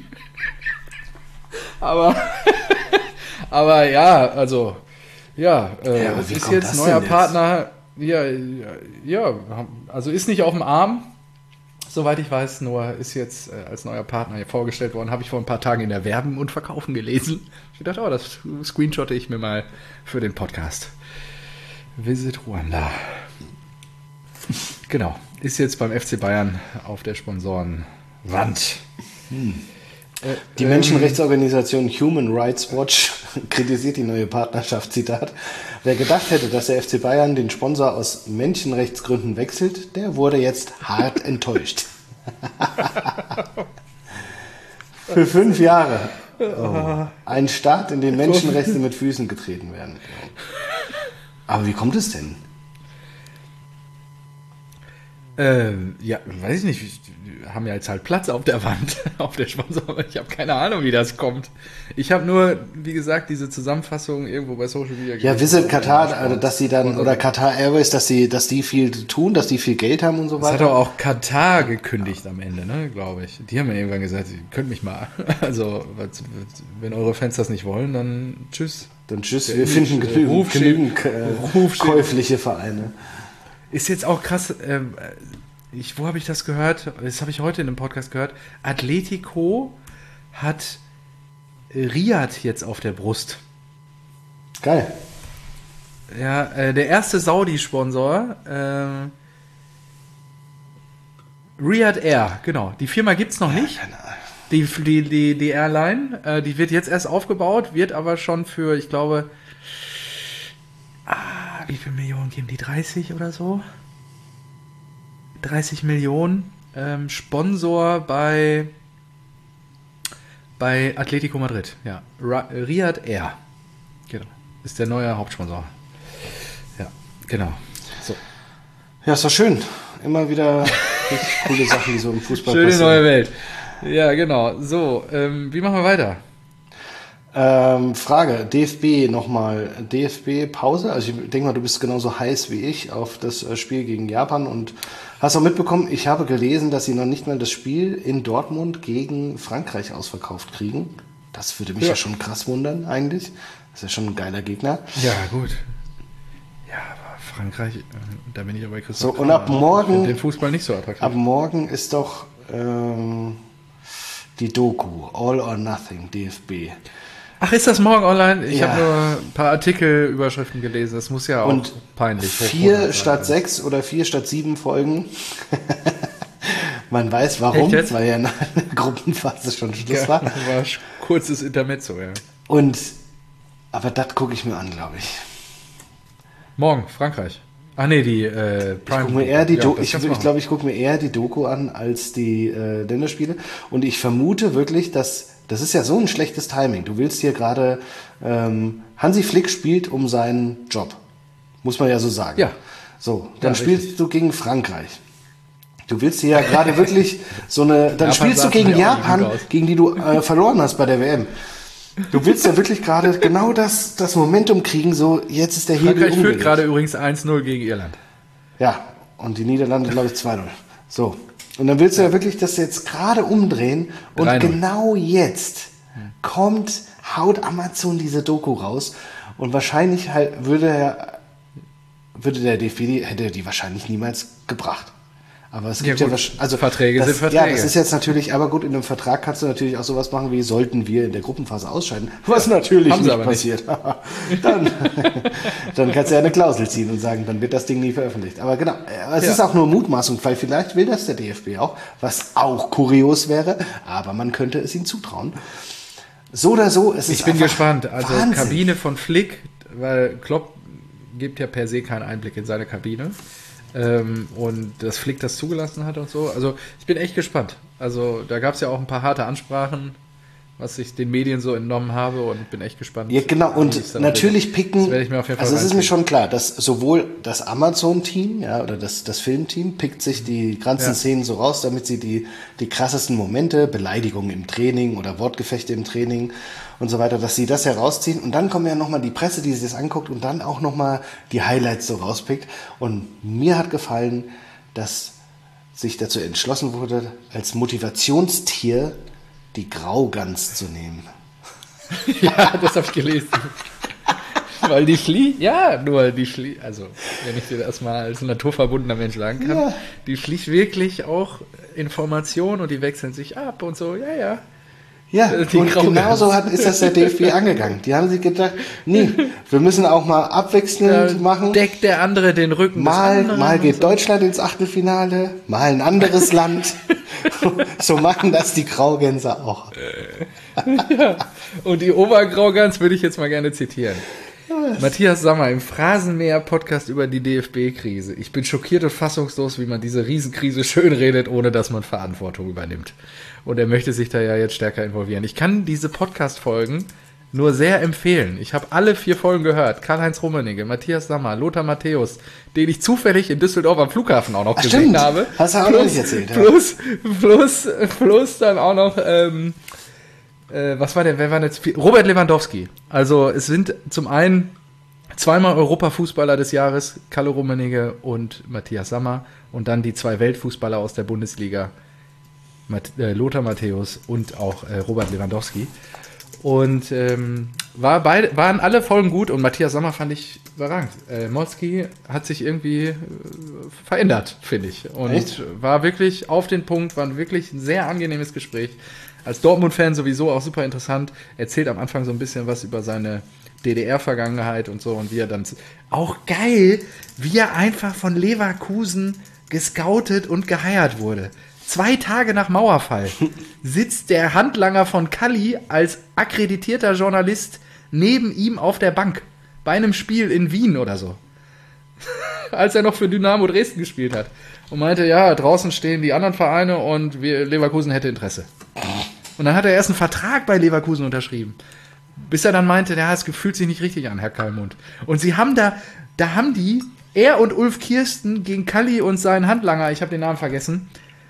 aber, aber ja, also, ja, äh, Ja, aber es wie ist kommt jetzt das neuer denn jetzt? Partner, ja, ja, ja, also ist nicht auf dem Arm, soweit ich weiß, nur ist jetzt äh, als neuer Partner hier vorgestellt worden, habe ich vor ein paar Tagen in der Werben und Verkaufen gelesen. Ich dachte, oh, das screenshotte ich mir mal für den Podcast. Visit Ruanda. Genau, ist jetzt beim F C Bayern auf der Sponsorenwand. Äh, Die ähm, Menschenrechtsorganisation Human Rights Watch kritisiert die neue Partnerschaft, Zitat. Wer gedacht hätte, dass der F C Bayern den Sponsor aus Menschenrechtsgründen wechselt, der wurde jetzt hart enttäuscht. Für fünf Jahre. Oh. Ein Staat, in dem Menschenrechte mit Füßen getreten werden. Aber wie kommt es denn? Ähm, ja, weiß ich nicht. Wir haben ja jetzt halt Platz auf der Wand, auf der Sponsor. Ich habe keine Ahnung, wie das kommt. Ich habe nur, wie gesagt, diese Zusammenfassung irgendwo bei Social Media Ja, gelesen. Visit Katar, also dass sie dann, oder Qatar Airways, dass sie, dass die viel tun, dass die viel Geld haben und so Das hat weiter. doch auch Katar gekündigt am Ende, ne, glaube ich. Die haben ja irgendwann gesagt, ihr könnt mich mal. Also, was- wenn eure Fans das nicht wollen, dann tschüss. Dann tschüss, Der wir finden Image, äh, genügend, Rufschild- genügend äh, Rufschild. käufliche Vereine. Ist jetzt auch krass, ähm, ich, wo habe ich das gehört? Das habe ich heute in einem Podcast gehört. Atletico hat Riyadh jetzt auf der Brust. Geil. Ja, äh, der erste Saudi-Sponsor, ähm, Riyadh Air, genau. Die Firma gibt's noch nicht. Keine Ahnung. Die, die, die, die Airline, äh, die wird jetzt erst aufgebaut, wird aber schon für, ich glaube, ah, wie viele Millionen geben die? dreißig oder so? dreißig Millionen ähm, Sponsor bei bei Atletico Madrid, ja. Ra Riyadh Air. Genau. Ist der neue Hauptsponsor. Ja, genau. So. Ja, ist doch schön. Immer wieder richtig coole Sachen, die so im Fußball Schöne passieren. neue Welt. Ja, genau. So, ähm, wie machen wir weiter? Ähm, Frage, D F B nochmal. D F B Pause? Also ich denke mal, du bist genauso heiß wie ich auf das äh, Spiel gegen Japan und hast auch mitbekommen, ich habe gelesen, dass sie noch nicht mal das Spiel in Dortmund gegen Frankreich ausverkauft kriegen. Das würde mich ja, Ja. schon krass wundern eigentlich. Das ist ja schon ein geiler Gegner. Ja, gut. Ja, aber Frankreich, äh, da bin ich aber Christoph So, und ab Kramer. morgen- Ich finde den Fußball nicht so attraktiv. Ab morgen ist doch ähm, die Doku All or Nothing D F B. Ach, ist das morgen online? Ich Ja. habe nur ein paar Artikelüberschriften gelesen. Das muss ja auch Und peinlich vier hochprofessionell statt sein. sechs oder vier statt sieben Folgen. Man weiß warum, Echt jetzt? weil ja in der Gruppenphase schon Schluss Ja, war. war ein kurzes Intermezzo, ja. Und aber das gucke ich mir an, glaube ich. Morgen, Frankreich. Ach nee, die äh, Ich Prime. gucke mir eher die Ja, Do das ich, kannst du ich machen. glaube, ich gucke mir eher die Doku an als die äh, Länderspiele. Und ich vermute wirklich, dass das ist ja so ein schlechtes Timing. Du willst hier gerade ähm, Hansi Flick spielt um seinen Job, muss man ja so sagen. Ja. So, dann Ja, spielst richtig. du gegen Frankreich. Du willst dir ja gerade wirklich so eine, dann Japan spielst du sah gegen mir auch nicht Japan, gut aus. gegen die du äh, verloren hast bei der W M. Du willst ja wirklich gerade genau das, das Momentum kriegen, so jetzt ist der Hebel Frankreich führt umgelegt. gerade übrigens eins null gegen Irland. Ja, und die Niederlande, glaube ich, zwei null. So. Und dann willst du ja wirklich das jetzt gerade umdrehen und drei null. genau jetzt kommt, haut Amazon diese Doku raus und wahrscheinlich halt würde er, würde der D F B, die, hätte er die wahrscheinlich niemals gebracht. Aber es gibt Ja, ja, gut. wahrsch- also Verträge das, sind Verträge. Ja, das ist jetzt natürlich, aber gut, in einem Vertrag kannst du natürlich auch sowas machen wie, sollten wir in der Gruppenphase ausscheiden, was natürlich haben sie nicht aber nicht. passiert. dann, dann kannst du ja eine Klausel ziehen und sagen, dann wird das Ding nie veröffentlicht. Aber genau, es Ja. ist auch nur Mutmaßung, weil vielleicht will das der D F B auch, was auch kurios wäre, aber man könnte es ihm zutrauen. So oder so, es ist Ich bin einfach gespannt. Also Wahnsinn. Kabine von Flick, weil Klopp gibt ja per se keinen Einblick in seine Kabine. Ähm, und dass Flick das zugelassen hat und so. Also ich bin echt gespannt. Also da gab es ja auch ein paar harte Ansprachen, was ich den Medien so entnommen habe und bin echt gespannt. Ja, genau, wie es und dann natürlich wird. picken, Das werde ich mir auf jeden Fall also es ist mir reinziehen. schon klar, dass sowohl das Amazon-Team, ja, oder das, das Filmteam pickt sich die ganzen Ja. Szenen so raus, damit sie die, die krassesten Momente, Beleidigungen im Training oder Wortgefechte im Training und so weiter, dass sie das herausziehen und dann kommen ja nochmal die Presse, die sich das anguckt und dann auch nochmal die Highlights so rauspickt und mir hat gefallen, dass sich dazu entschlossen wurde, als Motivationstier die Graugans zu nehmen. Ja, das habe ich gelesen. Weil die fliegt, ja, nur die fliegt, also wenn ich dir das mal als naturverbundener Mensch sagen kann, Ja. die fliegt wirklich auch Informationen und die wechseln sich ab und so, ja, ja. Ja, Die und Graugans. genauso hat, ist das der D F B angegangen. Die haben sich gedacht, nee, wir müssen auch mal abwechselnd Da machen. deckt der andere den Rücken Mal, des anderen. mal und geht so. Deutschland ins Achtelfinale, mal ein anderes Land. So machen das die Graugänse auch. Und die Obergraugans würde ich jetzt mal gerne zitieren. Matthias Sammer im Phrasenmäher-Podcast über die D F B-Krise. Ich bin schockiert und fassungslos, wie man diese Riesenkrise schönredet, ohne dass man Verantwortung übernimmt. Und er möchte sich da ja jetzt stärker involvieren. Ich kann diese Podcast-Folgen nur sehr empfehlen. Ich habe alle vier Folgen gehört. Karl-Heinz Rummenigge, Matthias Sammer, Lothar Matthäus, den ich zufällig in Düsseldorf am Flughafen auch noch Ach, gesehen stimmt. habe. Hast du auch noch nicht erzählt, ja. Plus, plus, plus dann auch noch... Ähm, äh, was war der, wer war jetzt? Robert Lewandowski. Also es sind zum einen zweimal Europafußballer des Jahres, Kalle Rummenigge und Matthias Sammer und dann die zwei Weltfußballer aus der Bundesliga, Mat äh, Lothar Matthäus und auch äh, Robert Lewandowski. Und ähm, war beide, waren alle Folgen gut und Matthias Sammer fand ich überragend. Äh, Molski hat sich irgendwie äh, verändert, finde ich. Und Echt? war wirklich auf den Punkt, war wirklich ein sehr angenehmes Gespräch. Als Dortmund-Fan sowieso auch super interessant. Erzählt am Anfang so ein bisschen was über seine D D R-Vergangenheit und so und wie er dann... Auch geil, wie er einfach von Leverkusen gescoutet und geheiert wurde. Zwei Tage nach Mauerfall sitzt der Handlanger von Kalli als akkreditierter Journalist neben ihm auf der Bank. Bei einem Spiel in Wien oder so. Als er noch für Dynamo Dresden gespielt hat. Und meinte, ja, draußen stehen die anderen Vereine und wir, Leverkusen hätte Interesse. Und dann hat er erst einen Vertrag bei Leverkusen unterschrieben. Bis er dann meinte, ja, es fühlt sich nicht richtig an, Herr Kallmund. Und sie haben da, da haben die, er und Ulf Kirsten gegen Kalli und seinen Handlanger, ich habe den Namen vergessen,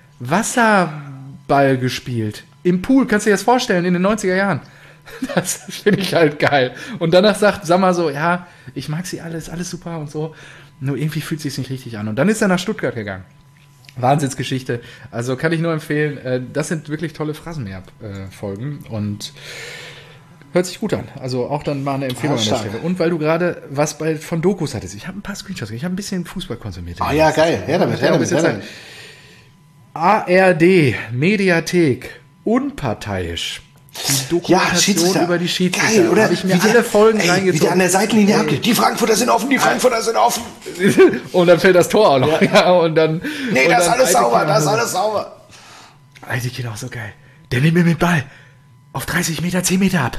Wasserball gespielt. Im Pool, kannst du dir das vorstellen, in den neunziger Jahren. Das finde ich halt geil. Und danach sagt Sammer so, ja, ich mag sie alle, ist alles super und so. Nur irgendwie fühlt es sich nicht richtig an. Und dann ist er nach Stuttgart gegangen. Wahnsinnsgeschichte. Also kann ich nur empfehlen, äh, das sind wirklich tolle Phrasenmäher-Folgen und hört sich gut an. Also auch dann mal eine Empfehlung Ja, an der stark. Stelle. Und weil du gerade was bei, von Dokus hattest. Ich habe ein paar Screenshots, ich habe ein bisschen Fußball konsumiert. Ah ja, geil. Her damit, her damit, her damit. A R D, Mediathek, unparteiisch. Die Dokumentation Schiedsrichter. über die Schiedsrichter. Geil, oder? Habe ich mir Wie die- alle Folgen ey, Wie der reingezogen. an der Seitenlinie abgeht. Die Frankfurter sind offen, die Frankfurter sind offen. Und dann fällt das Tor auch noch. Ja. und dann, Nee, und das ist dann alles sauber, Eitekin das ist auch- alles sauber. Eitekin auch so geil. Der nimmt mir mit Ball auf dreißig Meter, zehn Meter ab.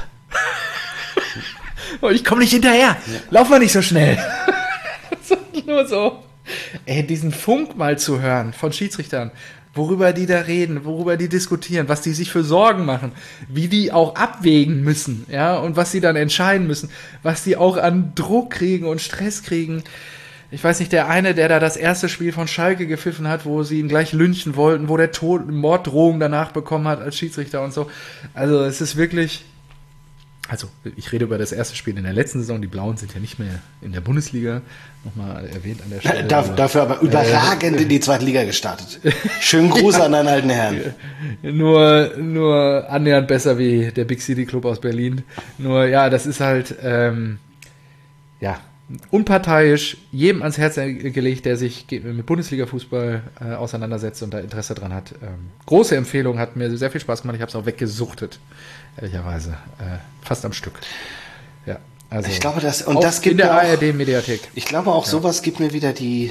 Und ich komme nicht hinterher. Lauf mal nicht so schnell. So, nur so. Ey, diesen Funk mal zu hören von Schiedsrichtern, worüber die da reden, worüber die diskutieren, was die sich für Sorgen machen, wie die auch abwägen müssen, ja, und was sie dann entscheiden müssen, was die auch an Druck kriegen und Stress kriegen. ich weiß nicht, der eine, der da das erste Spiel von Schalke gepfiffen hat, wo sie ihn gleich lynchen wollten, wo der Tod, Morddrohung danach bekommen hat als Schiedsrichter und so. Also es ist wirklich, also ich rede über das erste Spiel in der letzten Saison, die Blauen sind ja nicht mehr in der Bundesliga, nochmal erwähnt an der Stelle. Darf, dafür aber überragend äh, in die zweite Liga gestartet. Schönen Gruß ja. an deinen alten Herrn. Nur, nur annähernd besser wie der Big City Club aus Berlin. Nur ja, das ist halt, ähm, ja, unparteiisch, jedem ans Herz gelegt, der sich mit Bundesliga-Fußball äh, auseinandersetzt und da Interesse dran hat. Ähm, große Empfehlung, hat mir sehr viel Spaß gemacht. Ich habe es auch weggesuchtet, ehrlicherweise. Äh, fast am Stück. Ja, also ich glaube, das, und das gibt in der auch, A R D-Mediathek. Ich glaube auch, ja. sowas gibt mir wieder die,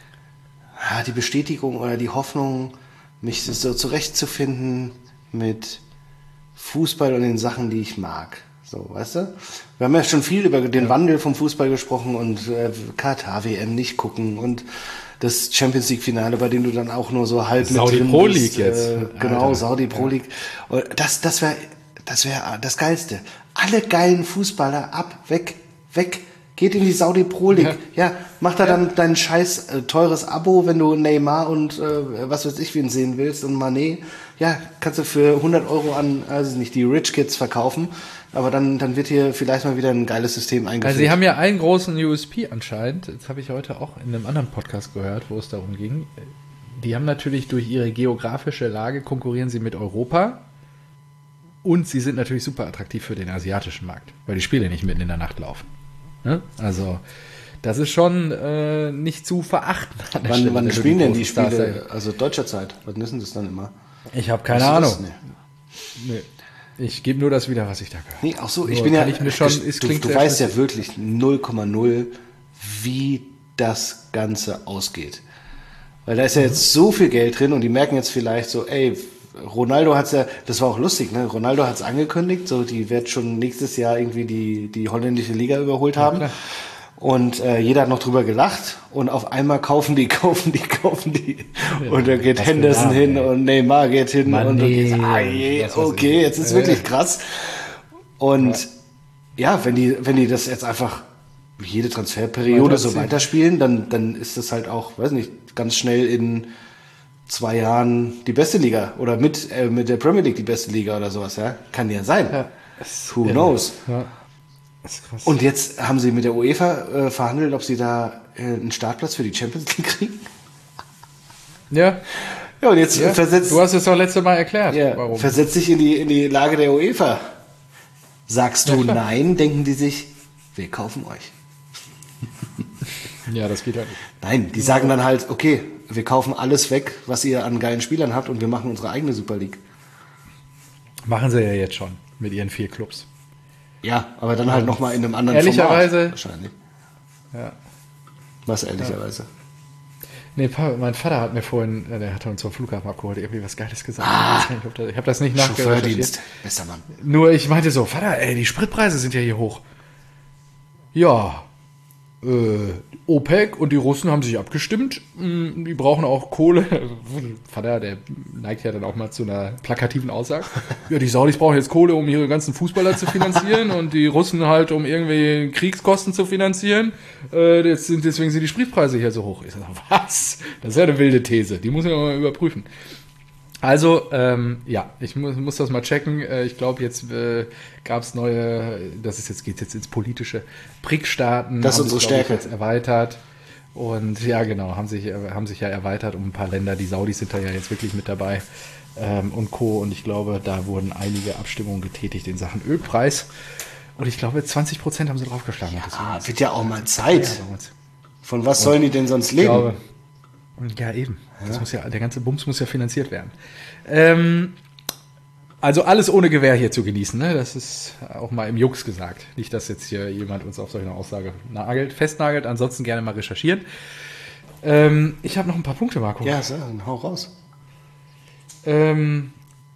die Bestätigung oder die Hoffnung, mich so zurechtzufinden mit Fußball und den Sachen, die ich mag. So, weißt du? Wir haben ja schon viel über den ja. Wandel vom Fußball gesprochen und äh, Katar-W M nicht gucken und das Champions League-Finale, bei dem du dann auch nur so halb Saudi mit drin Pro bist. League jetzt. Äh, genau, Alter. Saudi Pro ja. League. Und das, das wäre das wäre das Geilste. Alle geilen Fußballer ab, weg, weg. Geht in die Saudi Pro League. Ja, ja mach da ja. dann dein scheiß äh, teures Abo, wenn du Neymar und äh, was weiß ich wen sehen willst und Mané. Ja, kannst du für hundert Euro an, also nicht die Rich Kids verkaufen. Aber dann, dann wird hier vielleicht mal wieder ein geiles System eingeführt. Also sie haben ja einen großen U S P anscheinend. Das habe ich heute auch in einem anderen Podcast gehört, wo es darum ging. Die haben natürlich durch ihre geografische Lage konkurrieren sie mit Europa. Und sie sind natürlich super attraktiv für den asiatischen Markt, weil die Spiele nicht mitten in der Nacht laufen. Ne? Also das ist schon äh, nicht zu verachten. An der wann Stelle, wann spielen denn die Spiele? Also deutscher Zeit. Was wissen das dann immer? Ich habe keine Ahnung. Nee. Nee. Ich gebe nur das wieder, was ich da gehört habe. Nee, auch so, ich nur bin ja, ich mir schon, es du, du weißt ja wirklich null Komma null, wie das Ganze ausgeht. Weil da ist ja jetzt so viel Geld drin und die merken jetzt vielleicht so, ey, Ronaldo hat's ja, das war auch lustig, ne? Ronaldo hat's angekündigt, so, die wird schon nächstes Jahr irgendwie die, die holländische Liga überholt haben. Ja, und äh, jeder hat noch drüber gelacht und auf einmal kaufen die, kaufen die, kaufen die. Ja, und dann geht Henderson hin ey. Und Neymar geht hin Mann, und du nee, gehst, ah, je, okay, jetzt ist wirklich krass. Und ja. ja, wenn die, wenn die das jetzt einfach jede Transferperiode so weiterspielen, dann, dann ist das halt auch, weiß nicht, ganz schnell in zwei Jahren die beste Liga oder mit, äh, mit der Premier League die beste Liga oder sowas, ja. Kann ja sein. Ja. Who ja. knows? Ja. Und jetzt haben sie mit der UEFA äh, verhandelt, ob sie da äh, einen Startplatz für die Champions League kriegen. Ja. Ja, und jetzt ja. versetzt. Du hast es doch letztes Mal erklärt. Ja, warum. Versetzt dich in die, in die Lage der UEFA. Sagst du ja, nein, denken die sich, wir kaufen euch. Ja, das geht halt nicht. Nein, die sagen dann halt, okay, wir kaufen alles weg, was ihr an geilen Spielern habt und wir machen unsere eigene Super League. Machen sie ja jetzt schon mit ihren vier Clubs. Ja, aber dann halt nochmal in einem anderen ehrlicherweise, Format. Wahrscheinlich. Ja. Was ehrlicherweise? Ja. Nee, mein Vater hat mir vorhin, der hat uns zum Flughafen abgeholt, irgendwie was Geiles gesagt. Ah, ich habe das, hab das nicht nachgerecherchiert. Bester Mann. Nur ich meinte so, Vater, ey, die Spritpreise sind ja hier hoch. Ja, äh, OPEC und die Russen haben sich abgestimmt. Die brauchen auch Kohle. Vater, der neigt ja dann auch mal zu einer plakativen Aussage. Ja, die Saudis brauchen jetzt Kohle, um ihre ganzen Fußballer zu finanzieren und die Russen halt, um irgendwie Kriegskosten zu finanzieren. Äh, jetzt sind, deswegen sind die Spritpreise hier so hoch. Ich sage, was? Das ist ja eine wilde These. Die muss ich mal überprüfen. Also, ähm, ja, ich muss, muss das mal checken. Äh, ich glaube, jetzt äh, gab es neue, das ist jetzt geht jetzt ins politische B R I C-Staaten. Das ist unsere Stärke. Jetzt erweitert. Und ja, genau, haben sich, haben sich ja erweitert um ein paar Länder. Die Saudis sind da ja jetzt wirklich mit dabei ähm, und Co. Und ich glaube, da wurden einige Abstimmungen getätigt in Sachen Ölpreis. Und ich glaube, zwanzig Prozent haben sie draufgeschlagen. Ja, wird ja auch mal Zeit. Ja, von was sollen die denn sonst leben? Glaube, ja, eben. Das ja. Muss ja, der ganze Bums muss ja finanziert werden. Ähm, also alles ohne Gewähr hier zu genießen, ne? Das ist auch mal im Jux gesagt. Nicht, dass jetzt hier jemand uns auf solche Aussage nagelt, festnagelt. Ansonsten gerne mal recherchieren. Ähm, ich habe noch ein paar Punkte, Marco. Ja, so, dann hau raus. Ähm,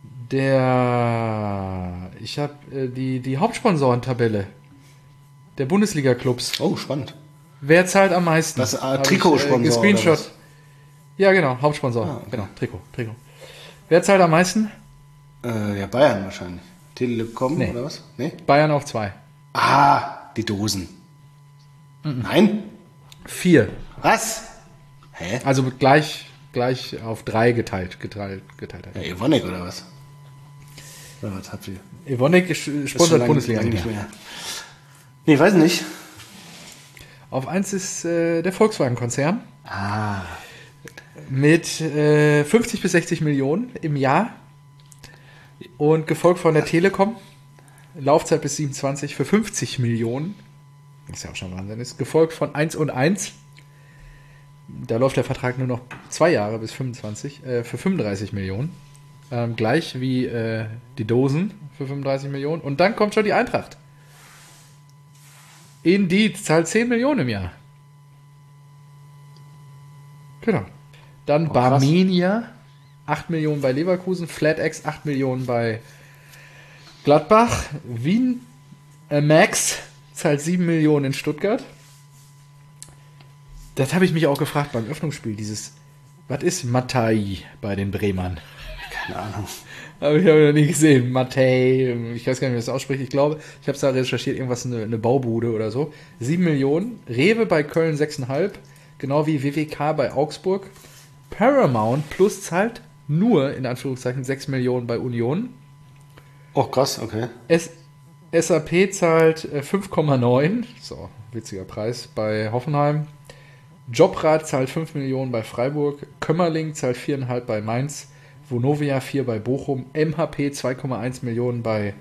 der, ich habe äh, die, die Hauptsponsorentabelle der Bundesliga-Clubs. Oh, spannend. Wer zahlt am meisten? Das äh, Trikotsponsor. Äh, Screenshot. Ja, genau, Hauptsponsor. Ah, okay. Genau, Trikot, Trikot. Wer zahlt am meisten? Äh, ja, Bayern wahrscheinlich. Telekom nee. oder was? Nee? Bayern auf zwei. Ah, die Dosen. Mhm. Nein? Vier. Was? Hä? Also gleich, gleich auf drei geteilt. geteilt, geteilt. Ja, Evonik oder was? Oder was habt ihr? Evonik ist- sponsert lang- Bundesliga lang nicht nicht mehr. mehr. Nee, weiß nicht. Auf eins ist äh, der Volkswagen-Konzern Ah. mit äh, fünfzig bis sechzig Millionen im Jahr und gefolgt von der Telekom, Laufzeit bis siebenundzwanzig für fünfzig Millionen, was ja auch schon Wahnsinn ist, gefolgt von eins und eins, da läuft der Vertrag nur noch zwei Jahre bis fünfundzwanzig, äh, für fünfunddreißig Millionen, ähm, gleich wie äh, die Dosen für fünfunddreißig Millionen und dann kommt schon die Eintracht. Indeed zahlt zehn Millionen im Jahr. Genau. Dann Oh, krass. Barmenia, acht Millionen bei Leverkusen, FlatEx, acht Millionen bei Gladbach, Wien äh, Max zahlt sieben Millionen in Stuttgart. Das habe ich mich auch gefragt beim Öffnungsspiel, dieses, was ist Matai bei den Bremern? Keine Ahnung. Habe ich aber noch nie gesehen. Matei, ich weiß gar nicht, wie das ausspricht. Ich glaube, ich habe es da recherchiert, irgendwas, eine, eine Baubude oder so. sieben Millionen. Rewe bei Köln sechs Komma fünf. Genau wie W W K bei Augsburg. Paramount Plus zahlt nur, in Anführungszeichen, sechs Millionen bei Union. Oh, krass, okay. S SAP zahlt äh, fünf Komma neun. So, witziger Preis bei Hoffenheim. Jobrad zahlt fünf Millionen bei Freiburg. Kömmerling zahlt vier Komma fünf bei Mainz. Vonovia vier bei Bochum, M H P zwei Komma eins Millionen bei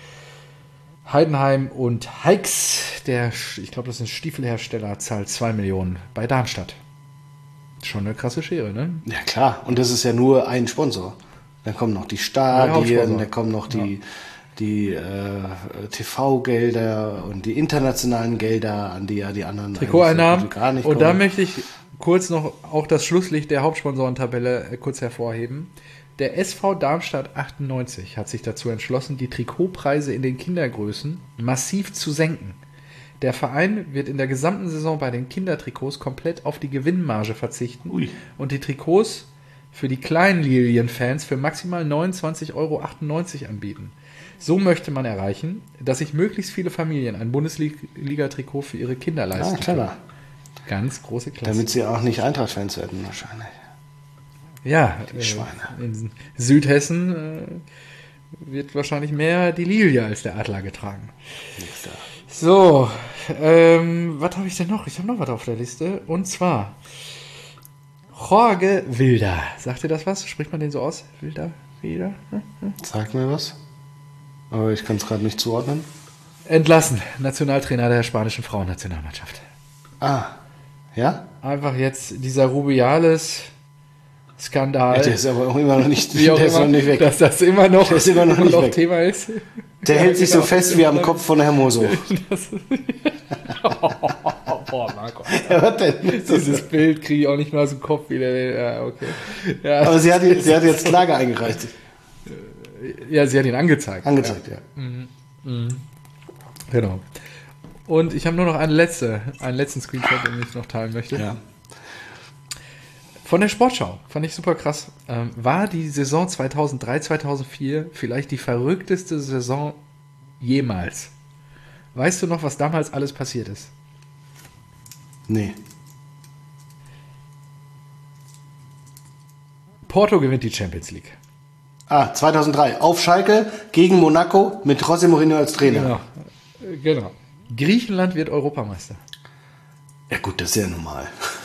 Heidenheim und Heix, der, ich glaube, das ist ein Stiefelhersteller, zahlt zwei Millionen bei Darmstadt. Schon eine krasse Schere, ne? Ja, klar. Und das ist ja nur ein Sponsor. Dann kommen noch die Der Stadien, Hauptsponsor. dann kommen noch die, die äh, T V-Gelder und die internationalen Gelder, an die ja die anderen Trikoteinnahmen. eigentlich so gar nicht Und da kommen. möchte ich kurz noch auch das Schlusslicht der Hauptsponsorentabelle äh, kurz hervorheben. Der S V Darmstadt achtundneunzig hat sich dazu entschlossen, die Trikotpreise in den Kindergrößen massiv zu senken. Der Verein wird in der gesamten Saison bei den Kindertrikots komplett auf die Gewinnmarge verzichten Ui. und die Trikots für die kleinen Lilien-Fans für maximal neunundzwanzig Euro achtundneunzig anbieten. So möchte man erreichen, dass sich möglichst viele Familien ein Bundesliga-Trikot für ihre Kinder Ah, leisten können. clever. Ganz große Klasse. Damit sie auch nicht Eintracht-Fans werden, wahrscheinlich. Ja, Die äh, Schweine. in Südhessen äh, wird wahrscheinlich mehr die Lilie als der Adler getragen. Nix da. So, ähm, was habe ich denn noch? Ich habe noch was auf der Liste. Und zwar Jorge Wilder. Sagt ihr das was? Spricht man den so aus? Wilder? Wilder? Hm? Sag mir was. Aber ich kann es gerade nicht zuordnen. Entlassen. Nationaltrainer der spanischen Frauennationalmannschaft. Ah, ja? Einfach jetzt dieser Rubiales Skandal. Ja, der ist aber auch immer noch nicht, wie auch der ist immer, noch nicht weg. dass das immer noch, Der ist immer noch nicht weg. Thema ist. Der Ja, hält sich genau. so fest wie am Kopf von Hermoso. Boah, Marco. Ja, was denn? Dieses Bild kriege ich auch nicht mehr aus dem Kopf wieder. Ja, okay. Ja, Aber sie hat, sie hat jetzt Klage eingereicht. ja, sie hat ihn angezeigt. Angezeigt, ja. Ja. Genau. Und ich habe nur noch eine letzte, einen letzten Screenshot, den ich noch teilen möchte. Ja. Von der Sportschau. Fand ich super krass. Ähm, war die Saison zweitausenddrei, zweitausendvier vielleicht die verrückteste Saison jemals? Weißt du noch, was damals alles passiert ist? Nee. Porto gewinnt die Champions League. Ah, zweitausenddrei. Auf Schalke gegen Monaco mit José Mourinho als Trainer. Genau. Äh, genau. Griechenland wird Europameister. Ja gut, das ist ja normal.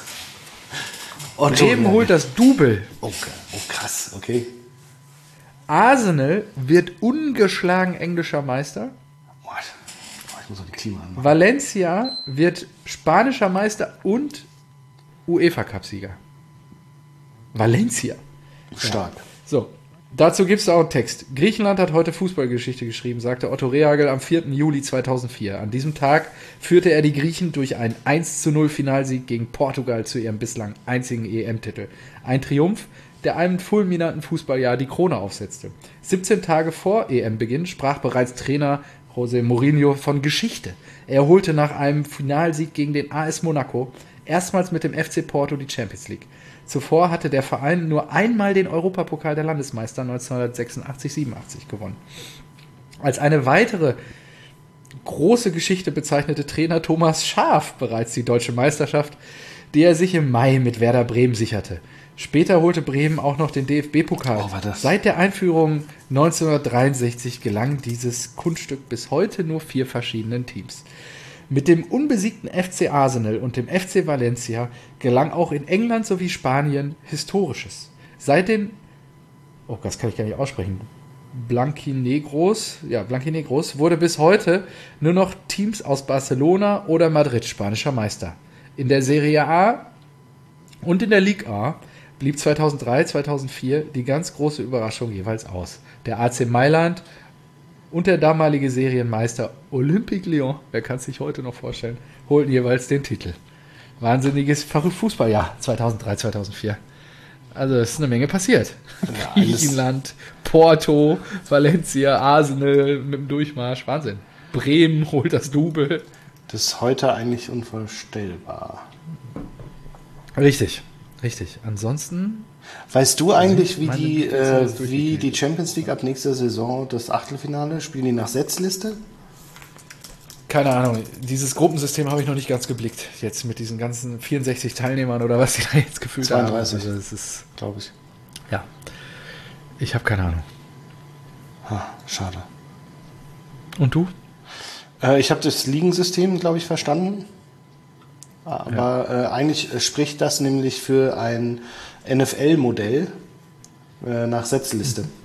Bremen holt das Double. Oh, oh, krass, okay. Arsenal wird ungeschlagen englischer Meister. Boah, ich muss noch die Klima anmachen. Valencia wird spanischer Meister und UEFA-Cup-Sieger. Valencia. Stark. So, dazu gibt es auch einen Text. Griechenland hat heute Fußballgeschichte geschrieben, sagte Otto Rehagel am vierten Juli zweitausendvier. An diesem Tag führte er die Griechen durch einen eins zu null Finalsieg gegen Portugal zu ihrem bislang einzigen E M-Titel. Ein Triumph, der einem fulminanten Fußballjahr die Krone aufsetzte. siebzehn Tage vor E M-Beginn sprach bereits Trainer José Mourinho von Geschichte. Er holte nach einem Finalsieg gegen den A S Monaco erstmals mit dem F C Porto die Champions League. Zuvor hatte der Verein nur einmal den Europapokal der Landesmeister neunzehnhundertsechsundachtzig siebenundachtzig gewonnen. Als eine weitere große Geschichte bezeichnete Trainer Thomas Schaaf bereits die deutsche Meisterschaft, die er sich im Mai mit Werder Bremen sicherte. Später holte Bremen auch noch den D F B-Pokal. Oh, war das? Seit der Einführung neunzehnhundertdreiundsechzig gelang dieses Kunststück bis heute nur vier verschiedenen Teams. Mit dem unbesiegten F C Arsenal und dem F C Valencia gelang auch in England sowie Spanien Historisches. Seit den, oh, das kann ich gar nicht aussprechen, Blanquinegros, ja, Blanquinegros wurde bis heute nur noch Teams aus Barcelona oder Madrid spanischer Meister. In der Serie A und in der Liga A blieb zweitausenddrei, zweitausendvier die ganz große Überraschung jeweils aus. Der A C Mailand und der damalige Serienmeister Olympique Lyon, wer kann es sich heute noch vorstellen, holten jeweils den Titel. Wahnsinniges Fußballjahr zweitausenddrei, zweitausendvier. Also es ist eine Menge passiert. Ja, Griechenland, Porto, Valencia, Arsenal mit dem Durchmarsch. Wahnsinn. Bremen holt das Double. Das ist heute eigentlich unvorstellbar. Richtig, richtig. Ansonsten... Weißt du eigentlich, wie meine die, Güte, ist alles äh, wie durchgekriegt. die Champions League ab nächster Saison das Achtelfinale, spielen die nach Setzliste? Keine Ahnung, dieses Gruppensystem habe ich noch nicht ganz geblickt. Jetzt mit diesen ganzen vierundsechzig Teilnehmern oder was die da jetzt gefühlt zweiunddreißig, haben. Also es ist, glaube ich. ja, ich habe keine Ahnung. Ha, schade. Und du? Äh, ich habe das Ligensystem, glaube ich, verstanden. Aber ja. äh, eigentlich spricht das nämlich für ein N F L-Modell äh, nach Setzliste. Mhm.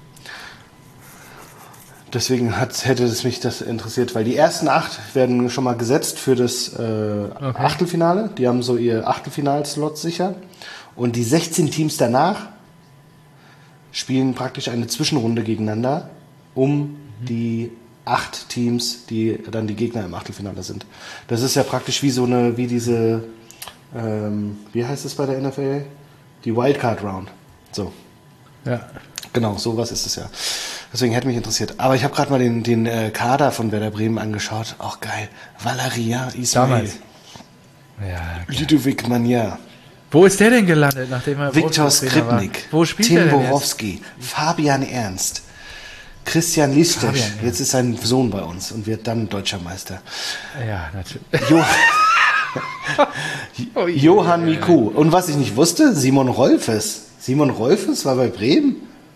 Deswegen hat, hätte es mich das interessiert, weil die ersten acht werden schon mal gesetzt für das äh, okay. Achtelfinale. Die haben so ihr Achtelfinalslot sicher. Und die sechzehn Teams danach spielen praktisch eine Zwischenrunde gegeneinander, um mhm. die acht Teams, die dann die Gegner im Achtelfinale sind. Das ist ja praktisch wie so eine, wie diese, ähm, wie heißt es bei der N F L? Die Wildcard Round. So. Ja. Genau, sowas ist es ja. Deswegen hätte mich interessiert. Aber ich habe gerade mal den, den äh, Kader von Werder Bremen angeschaut. Auch geil. Valeria Ismail. Damals. Ja, klar. Ludovic Magna. Wo ist der denn gelandet, nachdem er Viktor Wolfsburg-Trainer war? Skripnik. Wo spielt Tim der denn Borowski. Fabian Ernst. Christian Listesch. Fabian Ernst. Jetzt ist sein Sohn bei uns und wird dann deutscher Meister. Ja, natürlich. Jo Oh, je, Johann je, je. Miku. Und was ich nicht wusste, Simon Rolfes. Simon Rolfes war bei Bremen.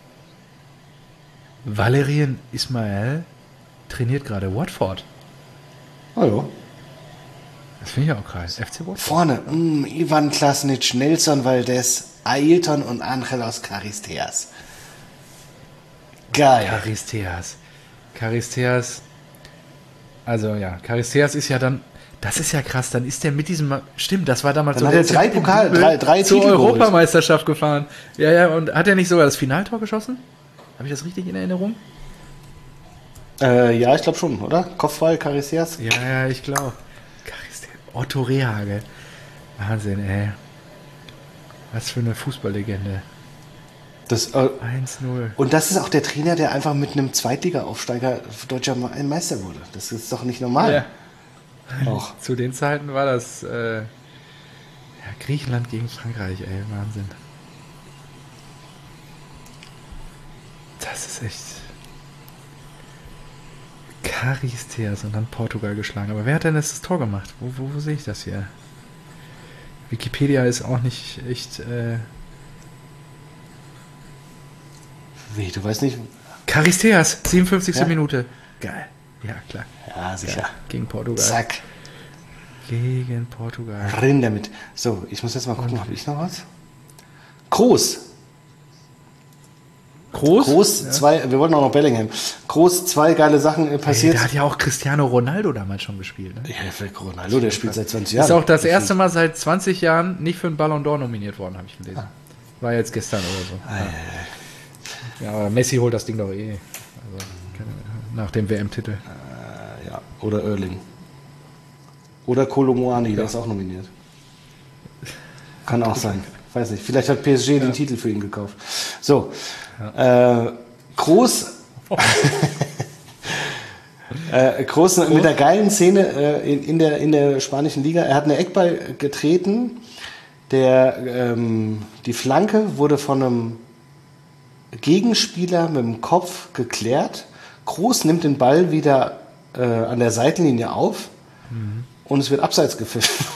Valérien Ismail trainiert gerade Watford. Hallo. Das finde ich auch krass. F C Watford. Vorne, mh, Ivan Klasnic, Nelson Valdez, Ailton und Angelos Charisteas. Geil. Charisteas. Charisteas. Also ja, Charisteas ist ja dann, das ist ja krass, dann ist der mit diesem, stimmt, das war damals Dann so. hat er der ist ja drei mit dem Pokal, Double drei- drei zur Titel geholt. Europameisterschaft gefahren. Ja, ja, und hat er nicht sogar das Finaltor geschossen? Habe ich das richtig in Erinnerung? Äh, ja, ich glaube schon, oder? Kopfball, Charisteas. Ja, ja, ich glaube. Otto Rehagel. Wahnsinn, ey. Was für eine Fußballlegende. Das, äh, eins null. und das ist auch der Trainer, der einfach mit einem Zweitliga-Aufsteiger deutscher Me- Meister wurde. Das ist doch nicht normal. Ja. Auch. Zu den Zeiten war das äh, ja, Griechenland gegen Frankreich, ey. Wahnsinn. Das ist echt... Charisteas und dann Portugal geschlagen. Aber wer hat denn jetzt das Tor gemacht? Wo, wo, wo sehe ich das hier? Wikipedia ist auch nicht echt... Äh Wie, du weißt nicht? Charisteas, siebenundfünfzigste Ja. Minute. Geil. Ja, klar. Ja, sicher. Ja, gegen Portugal. Zack. Gegen Portugal. Rein damit. So, ich muss jetzt mal gucken, habe ich noch was? Groß. Groß? Groß, Ja. zwei, wir wollten auch noch Bellingham. Groß, zwei geile Sachen äh, Hey, passiert. da hat ja auch Cristiano Ronaldo damals schon gespielt. Ne? Ja, für Ronaldo, der spielt seit zwanzig Jahren. Ist auch das erste Mal seit zwanzig Jahren nicht für einen Ballon d'Or nominiert worden, habe ich gelesen. War jetzt gestern oder so. Ah, ja, Ja, aber Messi holt das Ding doch eh. Also, keine- nach dem W M-Titel. ja. ja. Oder Erling. Oder Kolomoani, der ist auch nominiert. Kann auch sein. Weiß nicht. Vielleicht hat P S G den Titel für ihn gekauft. So. Äh, Groß. äh, Groß mit der geilen Szene äh, in, in, der, in der spanischen Liga. Er hat eine Eckball getreten. Der, ähm, die Flanke wurde von einem Gegenspieler mit dem Kopf geklärt. Groß nimmt den Ball wieder äh, an der Seitenlinie auf mhm. und es wird abseits gepfiffen.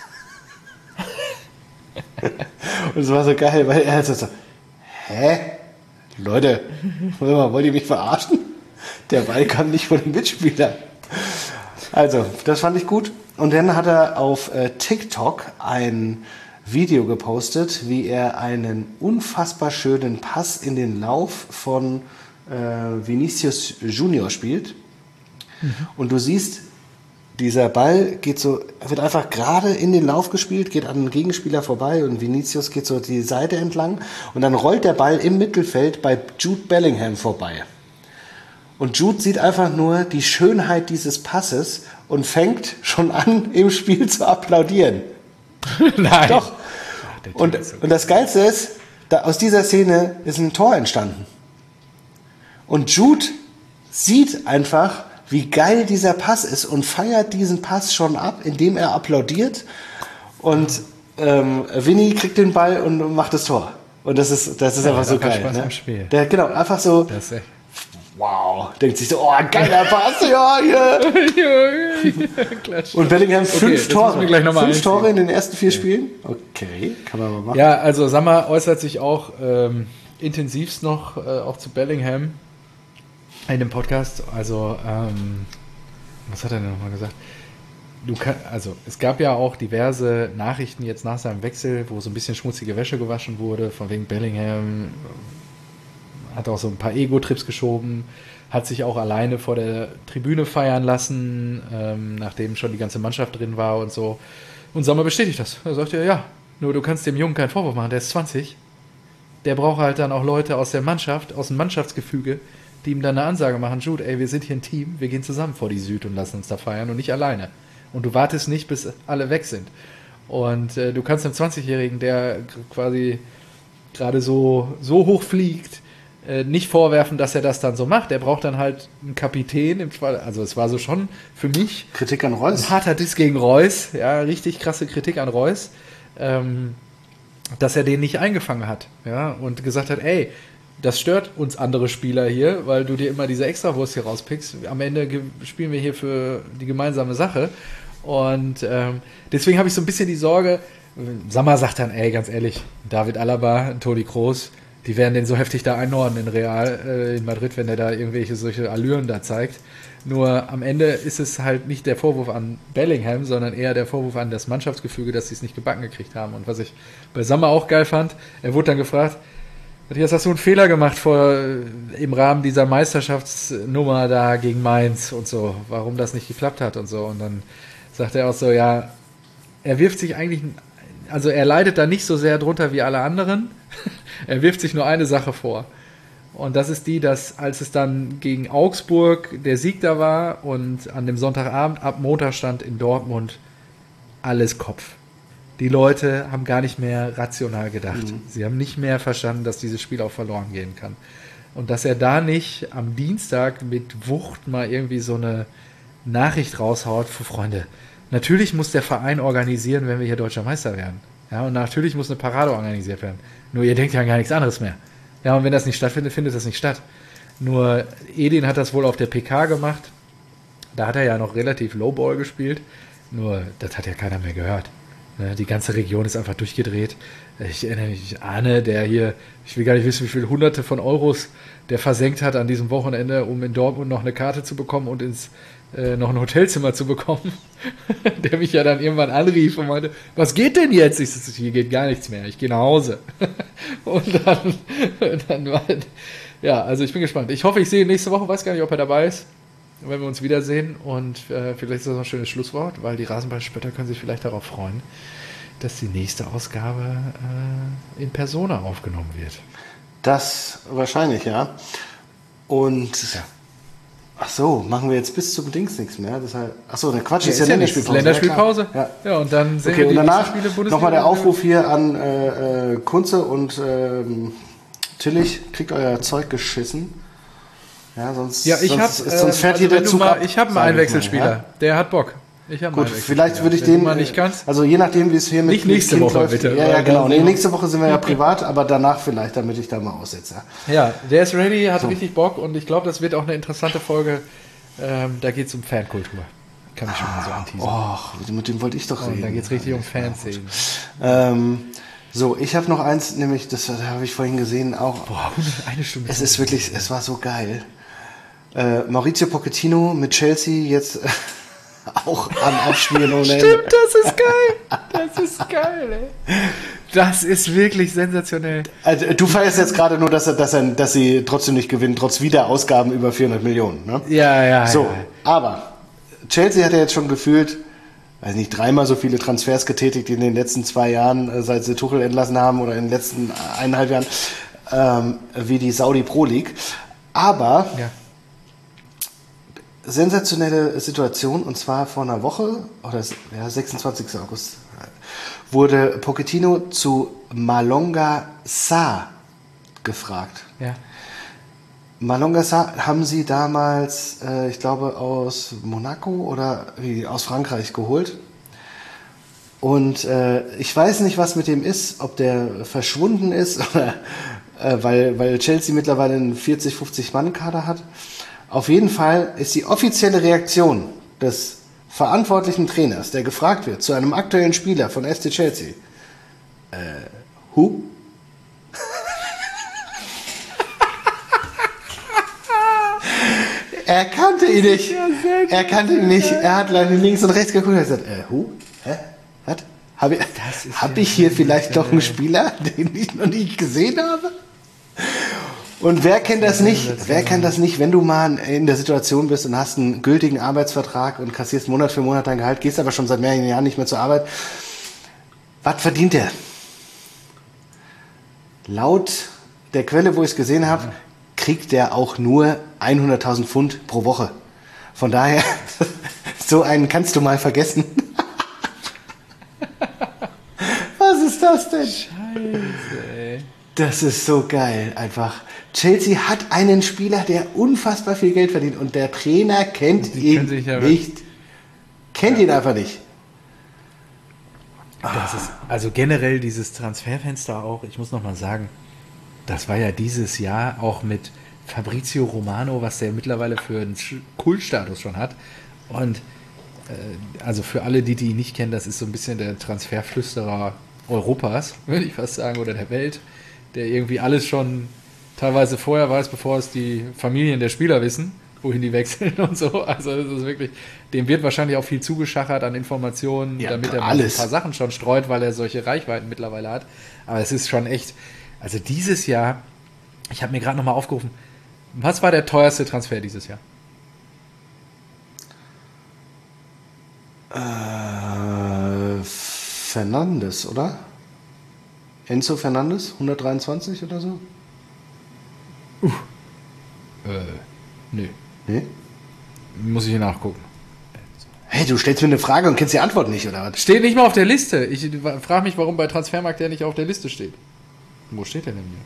Und es war so geil, weil er hat so, hä? Leute, wollt ihr mich verarschen? Der Ball kam nicht von dem Mitspieler. Also, das fand ich gut. Und dann hat er auf äh, TikTok ein Video gepostet, wie er einen unfassbar schönen Pass in den Lauf von äh, Vinicius Junior spielt. Mhm. Und du siehst, dieser Ball geht so, wird einfach gerade in den Lauf gespielt, geht an den Gegenspieler vorbei und Vinicius geht so die Seite entlang und dann rollt der Ball im Mittelfeld bei Jude Bellingham vorbei. Und Jude sieht einfach nur die Schönheit dieses Passes und fängt schon an, im Spiel zu applaudieren. Nein. Doch. Und, und das Geilste ist, da aus dieser Szene ist ein Tor entstanden. Und Jude sieht einfach, wie geil dieser Pass ist und feiert diesen Pass schon ab, indem er applaudiert. Und ähm, Vinny kriegt den Ball und macht das Tor. Und das ist, das ist ja, einfach so geil. Spaß Ne? am Spiel. Der, genau, einfach so. Das ist echt. Wow, denkt sich so, oh, geiler Pass, ja, hier. Und Bellingham fünf okay, Tore. Gleich noch mal fünf einziehen. Tore in den ersten vier Spielen. Okay, kann man mal machen. Ja, also Sammer äußert sich auch ähm, intensivst noch äh, auch zu Bellingham in dem Podcast. Also, ähm, was hat er denn nochmal gesagt? Du kann, also es gab ja auch diverse Nachrichten jetzt nach seinem Wechsel, wo so ein bisschen schmutzige Wäsche gewaschen wurde, von wegen Bellingham hat auch so ein paar Ego-Trips geschoben, hat sich auch alleine vor der Tribüne feiern lassen, ähm, nachdem schon die ganze Mannschaft drin war und so. Und Sommer bestätigt das. Er sagt ja, ja, nur du kannst dem Jungen keinen Vorwurf machen, der ist zwanzig. Der braucht halt dann auch Leute aus der Mannschaft, aus dem Mannschaftsgefüge, die ihm dann eine Ansage machen, Jude, ey, wir sind hier ein Team, wir gehen zusammen vor die Süd und lassen uns da feiern und nicht alleine. Und du wartest nicht, bis alle weg sind. Und äh, du kannst einem zwanzigjährigen, der quasi gerade so, so hoch fliegt, nicht vorwerfen, dass er das dann so macht. Er braucht dann halt einen Kapitän im Fall. Also es war so schon für mich Kritik an Reus. Ein harter Diss gegen Reus. Ja, richtig krasse Kritik an Reus. Ähm, dass er den nicht eingefangen hat. Ja, und gesagt hat, ey, das stört uns andere Spieler hier, weil du dir immer diese Extrawurst hier rauspickst. Am Ende ge- spielen wir hier für die gemeinsame Sache. Und ähm, deswegen habe ich so ein bisschen die Sorge, Sammer sagt dann, ey, ganz ehrlich, David Alaba, Toni Kroos, die werden den so heftig da einnorden in Real, äh, in Madrid, wenn der da irgendwelche solche Allüren da zeigt. Nur am Ende ist es halt nicht der Vorwurf an Bellingham, sondern eher der Vorwurf an das Mannschaftsgefüge, dass sie es nicht gebacken gekriegt haben. Und was ich bei Sammer auch geil fand, er wurde dann gefragt, Matthias, hast du einen Fehler gemacht vor, im Rahmen dieser Meisterschaftsnummer da gegen Mainz und so, warum das nicht geklappt hat und so. Und dann sagt er auch so, ja, er wirft sich eigentlich, also er leidet da nicht so sehr drunter wie alle anderen. Er wirft sich nur eine Sache vor. Und das ist die, dass als es dann gegen Augsburg der Sieg da war und an dem Sonntagabend ab Montag stand in Dortmund alles Kopf. Die Leute haben gar nicht mehr rational gedacht. Mhm. Sie haben nicht mehr verstanden, dass dieses Spiel auch verloren gehen kann. Und dass er da nicht am Dienstag mit Wucht mal irgendwie so eine Nachricht raushaut für Freunde. Natürlich muss der Verein organisieren, wenn wir hier Deutscher Meister werden. Ja, und natürlich muss eine Parade organisiert werden. Nur ihr denkt ja an gar nichts anderes mehr. Ja, und wenn das nicht stattfindet, findet das nicht statt. Nur Edin hat das wohl auf der P K gemacht. Da hat er ja noch relativ Lowball gespielt. Nur, das hat ja keiner mehr gehört. Ne, die ganze Region ist einfach durchgedreht. Ich erinnere mich, Arne, der hier, ich will gar nicht wissen, wie viele Hunderte von Euros der versenkt hat an diesem Wochenende, um in Dortmund noch eine Karte zu bekommen und ins äh, noch ein Hotelzimmer zu bekommen. Der mich ja dann irgendwann anrief und meinte, was geht denn jetzt? Ich so, hier geht gar nichts mehr, ich gehe nach Hause. Und dann, dann war, ja, also ich bin gespannt. Ich hoffe, ich sehe ihn nächste Woche, weiß gar nicht, ob er dabei ist, wenn wir uns wiedersehen. Und äh, vielleicht ist das noch ein schönes Schlusswort, weil die Rasenballspötter können sich vielleicht darauf freuen, dass die nächste Ausgabe äh, in Persona aufgenommen wird. Das wahrscheinlich, ja. Und ja. Ach so, machen wir jetzt bis zum Dings nichts mehr. Deshalb, ach so, der Quatsch, ja, ist ja Länderspielpause. Länderspielpause. Ja, ja, und dann sehen okay, wir die und danach Spiele Bundesliga. Nochmal der Aufruf hier an äh, Kunze und ähm, Tillich, kriegt euer Zeug geschissen. Ja, sonst, ja, ich sonst, hab, ist, sonst fährt also hier der Zug mal, ab. Ich habe einen Einwechselspieler, ja? Der hat Bock. Ich Gut, vielleicht würde ich wenn den, du mal nicht kannst. also je nachdem, wie es hier mit, nicht nächste mit Woche, läuft. bitte. Ja, ja, genau. Nee, nächste Woche sind wir ja privat, aber danach vielleicht, damit ich da mal aussetze. Ja, der ist ready, hat so. richtig Bock und ich glaube, das wird auch eine interessante Folge Ähm, da geht es um Fankultur. Kann ich schon mal so anteasern. Oh, mit dem wollte ich doch Und reden. da geht es richtig um Fanszenen. Ähm, so, ich habe noch eins, nämlich, das habe ich vorhin gesehen, auch. Boah, eine Stunde. Es ist wirklich, es war so geil. Äh, Maurizio Pochettino mit Chelsea jetzt äh, auch am Abspielen ohne Ende. Stimmt, das ist geil. Das ist geil, ey. Das ist wirklich sensationell. Also, du feierst jetzt gerade nur, dass, er, dass, er, dass sie trotzdem nicht gewinnen, trotz Wiederausgaben über vierhundert Millionen. Ne? Ja, ja, So, ja. aber Chelsea hat ja jetzt schon gefühlt, weiß nicht, dreimal so viele Transfers getätigt in den letzten zwei Jahren, äh, seit sie Tuchel entlassen haben oder in den letzten eineinhalb Jahren, ähm, wie die Saudi Pro League. Aber Ja. sensationelle Situation, und zwar vor einer Woche, oder ja, sechsundzwanzigsten August, wurde Pochettino zu Malonga Sarr gefragt. Ja. Malonga Sarr haben sie damals, äh, ich glaube, aus Monaco oder wie, aus Frankreich geholt. Und äh, ich weiß nicht, was mit dem ist, ob der verschwunden ist, oder, äh, weil, weil Chelsea mittlerweile einen vierzig, fünfzig Mann Kader hat. Auf jeden Fall ist die offizielle Reaktion des verantwortlichen Trainers, der gefragt wird, zu einem aktuellen Spieler von S C Chelsea. Äh, who? Er kannte ihn nicht. Er kannte ihn nicht. Er hat leider links und rechts geguckt und hat gesagt, äh, who? Hä? Was? Habe ich, hab ich hier vielleicht doch einen Spieler, den ich noch nicht gesehen habe? Und wer kennt das nicht? Wer kennt das nicht, wenn du mal in der Situation bist und hast einen gültigen Arbeitsvertrag und kassierst Monat für Monat dein Gehalt, gehst aber schon seit mehreren Jahren nicht mehr zur Arbeit. Was verdient der? Laut der Quelle, wo ich es gesehen habe, kriegt der auch nur hunderttausend Pfund pro Woche. Von daher, so einen kannst du mal vergessen. Was ist das denn? Scheiße, ey. Das ist so geil, einfach. Chelsea hat einen Spieler, der unfassbar viel Geld verdient und der Trainer kennt Die ihn können sich ja- nicht. Kennt ihn einfach nicht. Das ist, also generell dieses Transferfenster auch, ich muss noch mal sagen, das war ja dieses Jahr auch mit Fabrizio Romano, was der mittlerweile für einen Sch- Kultstatus schon hat. Und äh, also für alle, die die ihn nicht kennen, das ist so ein bisschen der Transferflüsterer Europas, würde ich fast sagen, oder der Welt, der irgendwie alles schon teilweise vorher weiß, bevor es die Familien der Spieler wissen, wohin die wechseln und so. Also das ist wirklich, dem wird wahrscheinlich auch viel zugeschachert an Informationen, Ja, damit er mal alles. ein paar Sachen schon streut, weil er solche Reichweiten mittlerweile hat. Aber es ist schon echt, also dieses Jahr, ich habe mir gerade nochmal aufgerufen, was war der teuerste Transfer dieses Jahr? Äh, Fernandes, oder? Enzo Fernandes, hundertdreiundzwanzig oder so? Äh, nö. Nee? Muss ich hier nachgucken. Hey, du stellst mir eine Frage und kennst die Antwort nicht, oder was? Steht nicht mal auf der Liste. Ich frage mich, warum bei Transfermarkt der nicht auf der Liste steht. Wo steht der denn hier?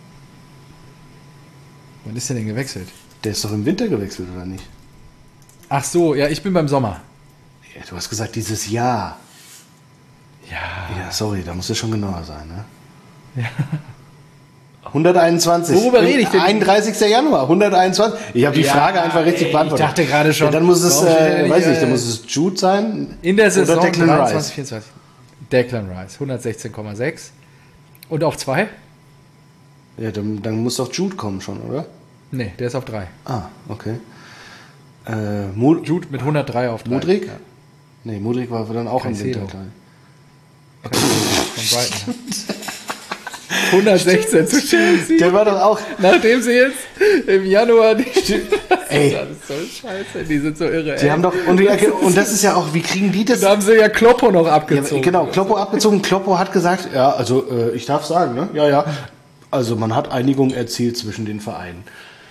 Wann ist der denn gewechselt? Der ist doch im Winter gewechselt, oder nicht? Ach so, ja, ich bin beim Sommer. Ja, du hast gesagt, dieses Jahr. Ja. Ja, sorry, da muss es schon genauer sein, ne? Ja. hunderteinundzwanzig. Worüber rede ich denn? einunddreißigsten Januar, hunderteinundzwanzig. Ich habe die Ja, Frage einfach richtig ey, beantwortet. ich dachte gerade schon, Ja, dann muss es, warum steht der äh, nicht, weiß ich, äh, dann muss es Jude sein. In der Saison oder Declan dreiundzwanzig, Rice. vierundzwanzig. Declan Rice, hundertsechzehn Komma sechs. Und auf zwei? Ja, dann, dann muss doch Jude kommen schon, oder? Nee, der ist auf drei. Ah, okay. Äh, Mo Jude mit hundertdrei auf drei. Modric? Ja. Nee, Modric war dann auch im Caicedo. Winter. Von Brighton. hundertsechzehn zu Chelsea. Der war doch auch. Nachdem sie jetzt im Januar die Ey, das ist so scheiße, die sind so irre. die ey. haben doch. Und, die, und das ist ja auch, wie kriegen die das? Da haben sie ja Kloppo noch Ja, abgezogen. genau, Kloppo abgezogen. Kloppo hat gesagt, ja, also äh, ich darf sagen, ne? Ja, ja. Also man hat Einigung erzielt zwischen den Vereinen.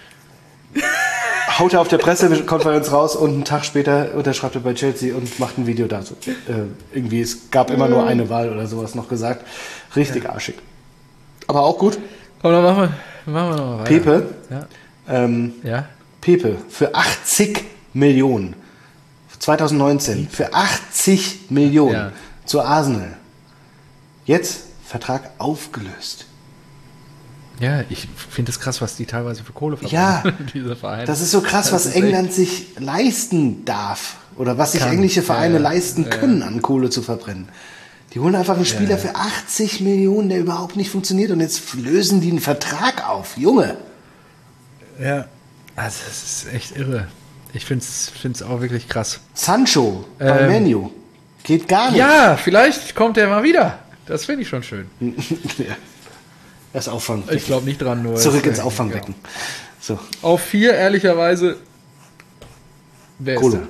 Haut er auf der Pressekonferenz raus und einen Tag später unterschreibt er bei Chelsea und macht ein Video dazu. Äh, irgendwie, es gab immer nur eine Wahl oder sowas noch gesagt. Richtig arschig. Aber auch gut. Komm, dann machen wir, machen wir noch mal weiter. Pepe, Ja. ähm, Ja. Pepe für achtzig Millionen. zwanzig neunzehn für achtzig Millionen Ja. zu Arsenal. Jetzt Vertrag aufgelöst. Ja, ich finde es krass, was die teilweise für Kohle verbrennen. Ja, diese Vereine. das ist so krass, Das was ist England sich leisten darf. Oder was sich Kann. englische Vereine Ja, ja. leisten Ja, können, an Kohle zu verbrennen. Die holen einfach einen Spieler ja. für achtzig Millionen, der überhaupt nicht funktioniert. Und jetzt lösen die einen Vertrag auf. Junge. Ja, also das ist echt irre. Ich finde es auch wirklich krass. Sancho bei Ähm, Manu. Geht gar nicht. Ja, vielleicht kommt er mal wieder. Das finde ich schon schön. Ja. Das Auffangbecken. Ich glaube nicht dran, nur. Zurück es, ins äh, Auffangbecken. So. Ja. Auf vier, ehrlicherweise. Wer ist Kolo. da?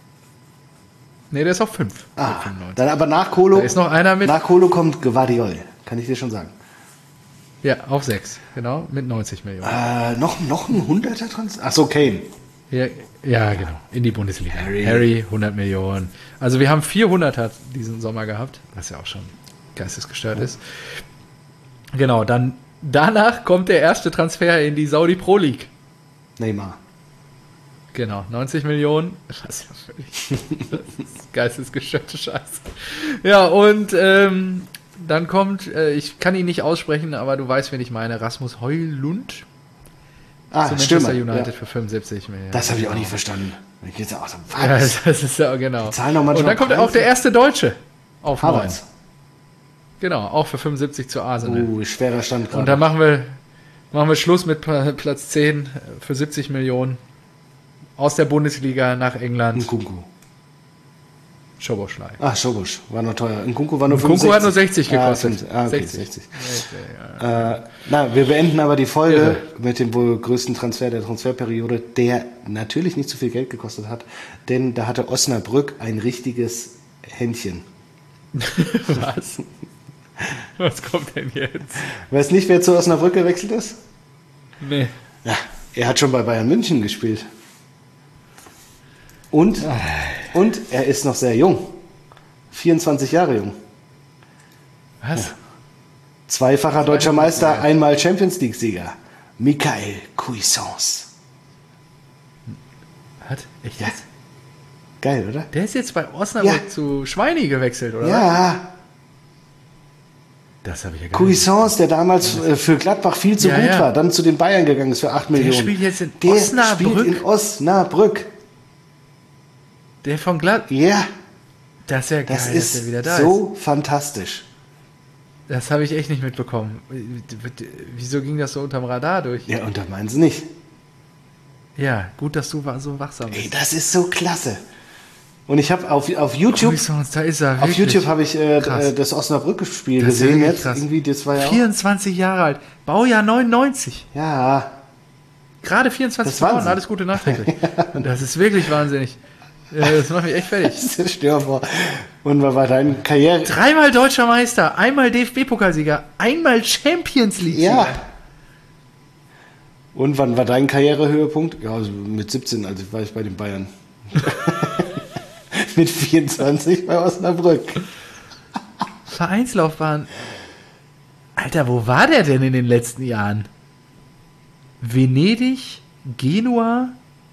Nee, der ist auf fünf. Ah, dann aber nach Kolo. Da ist noch einer mit. Nach Kolo kommt Gvardiol. Kann ich dir schon sagen. Ja, auf sechs. Genau, mit neunzig Millionen. Äh, noch, noch ein hunderter Transfer? Achso, Kane. Ja, ja, genau. In die Bundesliga. Harry. Harry, hundert Millionen. Also wir haben vierhunderter diesen Sommer gehabt, was ja auch schon geistesgestört ist. Genau, dann danach kommt der erste Transfer in die Saudi Pro League. Neymar. Genau, neunzig Millionen. Das ist ja völlig das ist geistesgestörte Scheiße. Ja, und ähm, dann kommt, äh, ich kann ihn nicht aussprechen, aber du weißt, wen ich meine, Rasmus Højlund. Ah, zu Manchester Stürmer. United Ja. für fünfundsiebzig Millionen. Das habe ich auch nicht verstanden. Da geht's auch so, Ja, was? das ist ja genau. Zahlen doch Und manchmal dann kommt Preise. auch der erste Deutsche auf neun. Havertz. Genau, auch für fünfundsiebzig zu Arsenal. Uh, schwerer Stand Und gerade. dann machen wir, machen wir Schluss mit Pla- Platz zehn für siebzig Millionen aus der Bundesliga nach England. Nkunku. Schoboschlei. Ah, Schobusch. War noch teuer. Nkunku war nur Nkunku fünfundsechzig. hat nur sechzig gekostet. Ah, fünf- ah okay, sechzig. sechzig. Äh, na, wir beenden aber die Folge mit dem wohl größten Transfer der Transferperiode, der natürlich nicht so viel Geld gekostet hat, denn da hatte Osnabrück ein richtiges Händchen. Was? Was kommt denn jetzt? Weißt nicht, wer zu Osnabrück gewechselt ist? Nee. Ja, er hat schon bei Bayern München gespielt. Und, und er ist noch sehr jung. vierundzwanzig Jahre jung. Was? Zweifacher deutscher Meister, einmal Champions League-Sieger. Michael Cuisance. Hat? Echt jetzt? Geil, oder? Der ist jetzt bei Osnabrück Ja. zu Schweini gewechselt, oder? was? Ja, Das habe ich ja gar nicht. Cuisance, der damals äh, für Gladbach viel zu Ja, gut ja. war, dann zu den Bayern gegangen ist für acht Millionen. spielt jetzt in der Osnabrück? spielt in Osnabrück. Der von Glad. Ja, Das ist ja geil, das dass ist der wieder da ist. so fantastisch. Das habe ich echt nicht mitbekommen. Wieso ging das so unterm Radar durch? Ja, und da meinen sie nicht. Ja, gut, dass du wa- so wachsam Ey, bist. das ist so klasse. Und ich habe auf, auf YouTube, Cuisance, da ist er. auf wirklich. YouTube habe ich äh, Krass. äh, das Osnabrück-Spiel Das ist ja gesehen wirklich jetzt. krass. Irgendwie, das war ja auch, vierundzwanzig Jahre alt. Baujahr neunundneunzig. ja, Gerade vierundzwanzig Das ist Wahnsinn. Frauen, alles Gute nachträglich. Und das ist wirklich wahnsinnig. Ja, das macht mich echt fertig. stell dir vor. Und was war deine Karriere? Dreimal deutscher Meister, einmal D F B-Pokalsieger, einmal Champions League-Sieger. Ja. Und wann war dein Karrierehöhepunkt? Ja, also mit siebzehn, also war ich bei den Bayern. Mit vierundzwanzig bei Osnabrück. Vereinslaufbahn. Alter, wo war der denn in den letzten Jahren? Venedig, Genua,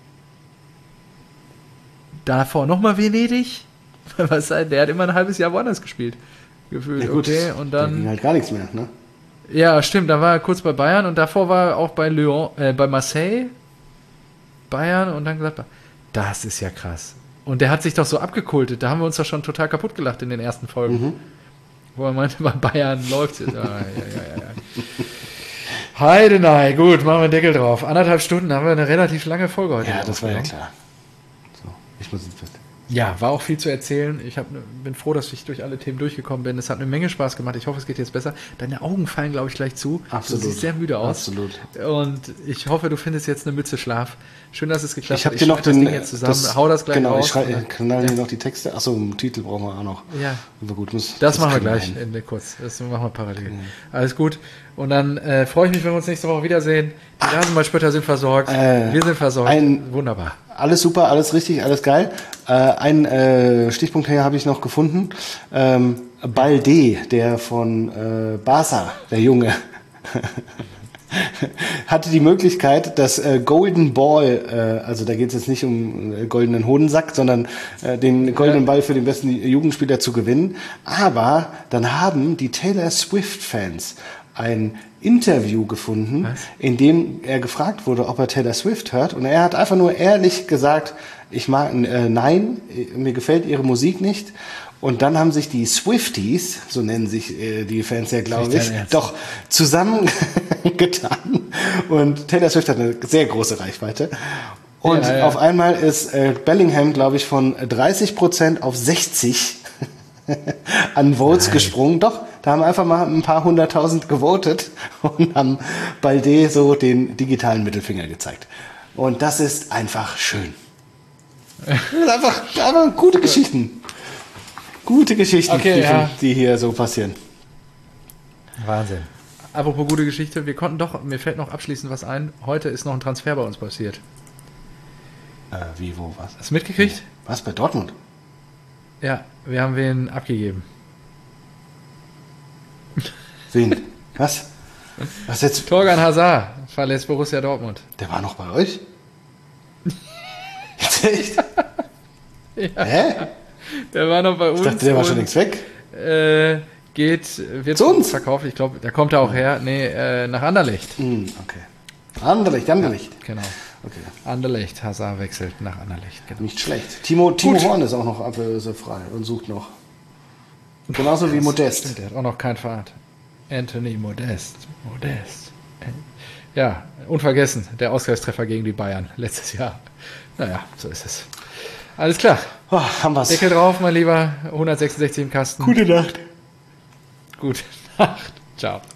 davor nochmal Venedig. Was, der hat immer ein halbes Jahr woanders gespielt. Gefühlt. Ja, gut, Okay, und da ging dann. halt gar nichts mehr, ne? Ja, stimmt, da war er kurz bei Bayern und davor war er auch bei Lyon, äh, bei Marseille, Bayern und dann Gladbach. Das ist ja krass. Und der hat sich doch so abgekultet. Da haben wir uns doch schon total kaputt gelacht in den ersten Folgen. Mhm. Wo er meinte, bei Bayern läuft es. Ah, ja, ja, ja, ja. Heidenei, gut, machen wir einen Deckel drauf. Anderthalb Stunden haben wir eine relativ lange Folge heute. Ja, das war ja aufgenommen. klar. So, ich muss ins Bett. Ja, war auch viel zu erzählen. Ich hab, bin froh, dass ich durch alle Themen durchgekommen bin. Es hat eine Menge Spaß gemacht. Ich hoffe, es geht jetzt besser. Deine Augen fallen, glaube ich, gleich zu. Absolut. Du siehst sehr müde aus. Absolut. Und ich hoffe, du findest jetzt eine Mütze Schlaf. Schön, dass es geklappt Ich habe hat. dir noch schneide den. das Ding jetzt zusammen, das- hau das gleich genau, raus. ich schrei- Und- knall dir noch die Texte. Achso, einen Titel brauchen wir auch noch. Ja, Aber gut, muss, das, machen wir kriegen gleich hin. in der kurz. Das machen wir parallel. Alles gut. Und dann äh, freue ich mich, wenn wir uns nächste Woche wiedersehen. Die Rasenballspötter sind versorgt. Äh, wir sind versorgt. ein- Wunderbar. Alles super, alles richtig, alles geil. Äh, ein äh, Stichpunkt hier habe ich noch gefunden. Ähm, Balde, der von äh, Barca, der Junge, hatte die Möglichkeit, das äh, Golden Ball, äh, also da geht es jetzt nicht um äh, goldenen Hodensack, sondern äh, den goldenen Ball für den besten Jugendspieler zu gewinnen. Aber dann haben die Taylor Swift-Fans ein Interview gefunden, Was? in dem er gefragt wurde, ob er Taylor Swift hört. Und er hat einfach nur ehrlich gesagt, ich mag, äh, nein, mir gefällt ihre Musik nicht. Und dann haben sich die Swifties, so nennen sich äh, die Fans ja, glaube ich, doch zusammengetan. Und Taylor Swift hat eine sehr große Reichweite. Und ja, ja. auf einmal ist äh, Bellingham, glaube ich, von dreißig Prozent auf sechzig an Votes Nein. gesprungen. Doch, da haben einfach mal ein paar hunderttausend gewotet und haben Balde so den digitalen Mittelfinger gezeigt. Und das ist einfach schön. Das ist einfach, einfach gute Geschichten. Gute Geschichten, okay, die, ja. die hier so passieren. Wahnsinn. Apropos gute Geschichte, wir konnten doch, mir fällt noch abschließend was ein. Heute ist noch ein Transfer bei uns passiert. Äh, wie, wo, was? Hast du mitgekriegt? Was, bei Dortmund? Ja, wir haben wen abgegeben. Wen? Was? Was jetzt? Torgan Hazard verlässt Borussia Dortmund. Der war noch bei euch? Jetzt echt? Ja. Hä? Der war noch bei uns. Ich dachte, der war schon längst weg. Äh, geht, wird zu uns verkauft. Ich glaube, da kommt er auch her. Nee, äh, nach Anderlecht. Mm, okay. Anderlecht, Anderlecht. Ja, genau. Okay. Anderlecht, Hazard wechselt nach Anderlecht. Genau. Nicht schlecht. Timo, Timo Horn ist auch noch ablösefrei und sucht noch. Genauso wie Modest. Der hat auch noch keinen Vater. Anthony Modest. Modest. Ja, unvergessen, der Ausgleichstreffer gegen die Bayern letztes Jahr. Naja, so ist es. Alles klar. Oh, haben wir's. Deckel drauf, mein Lieber. hundertsechsundsechzig im Kasten. Gute Nacht. Gute Nacht. Ciao.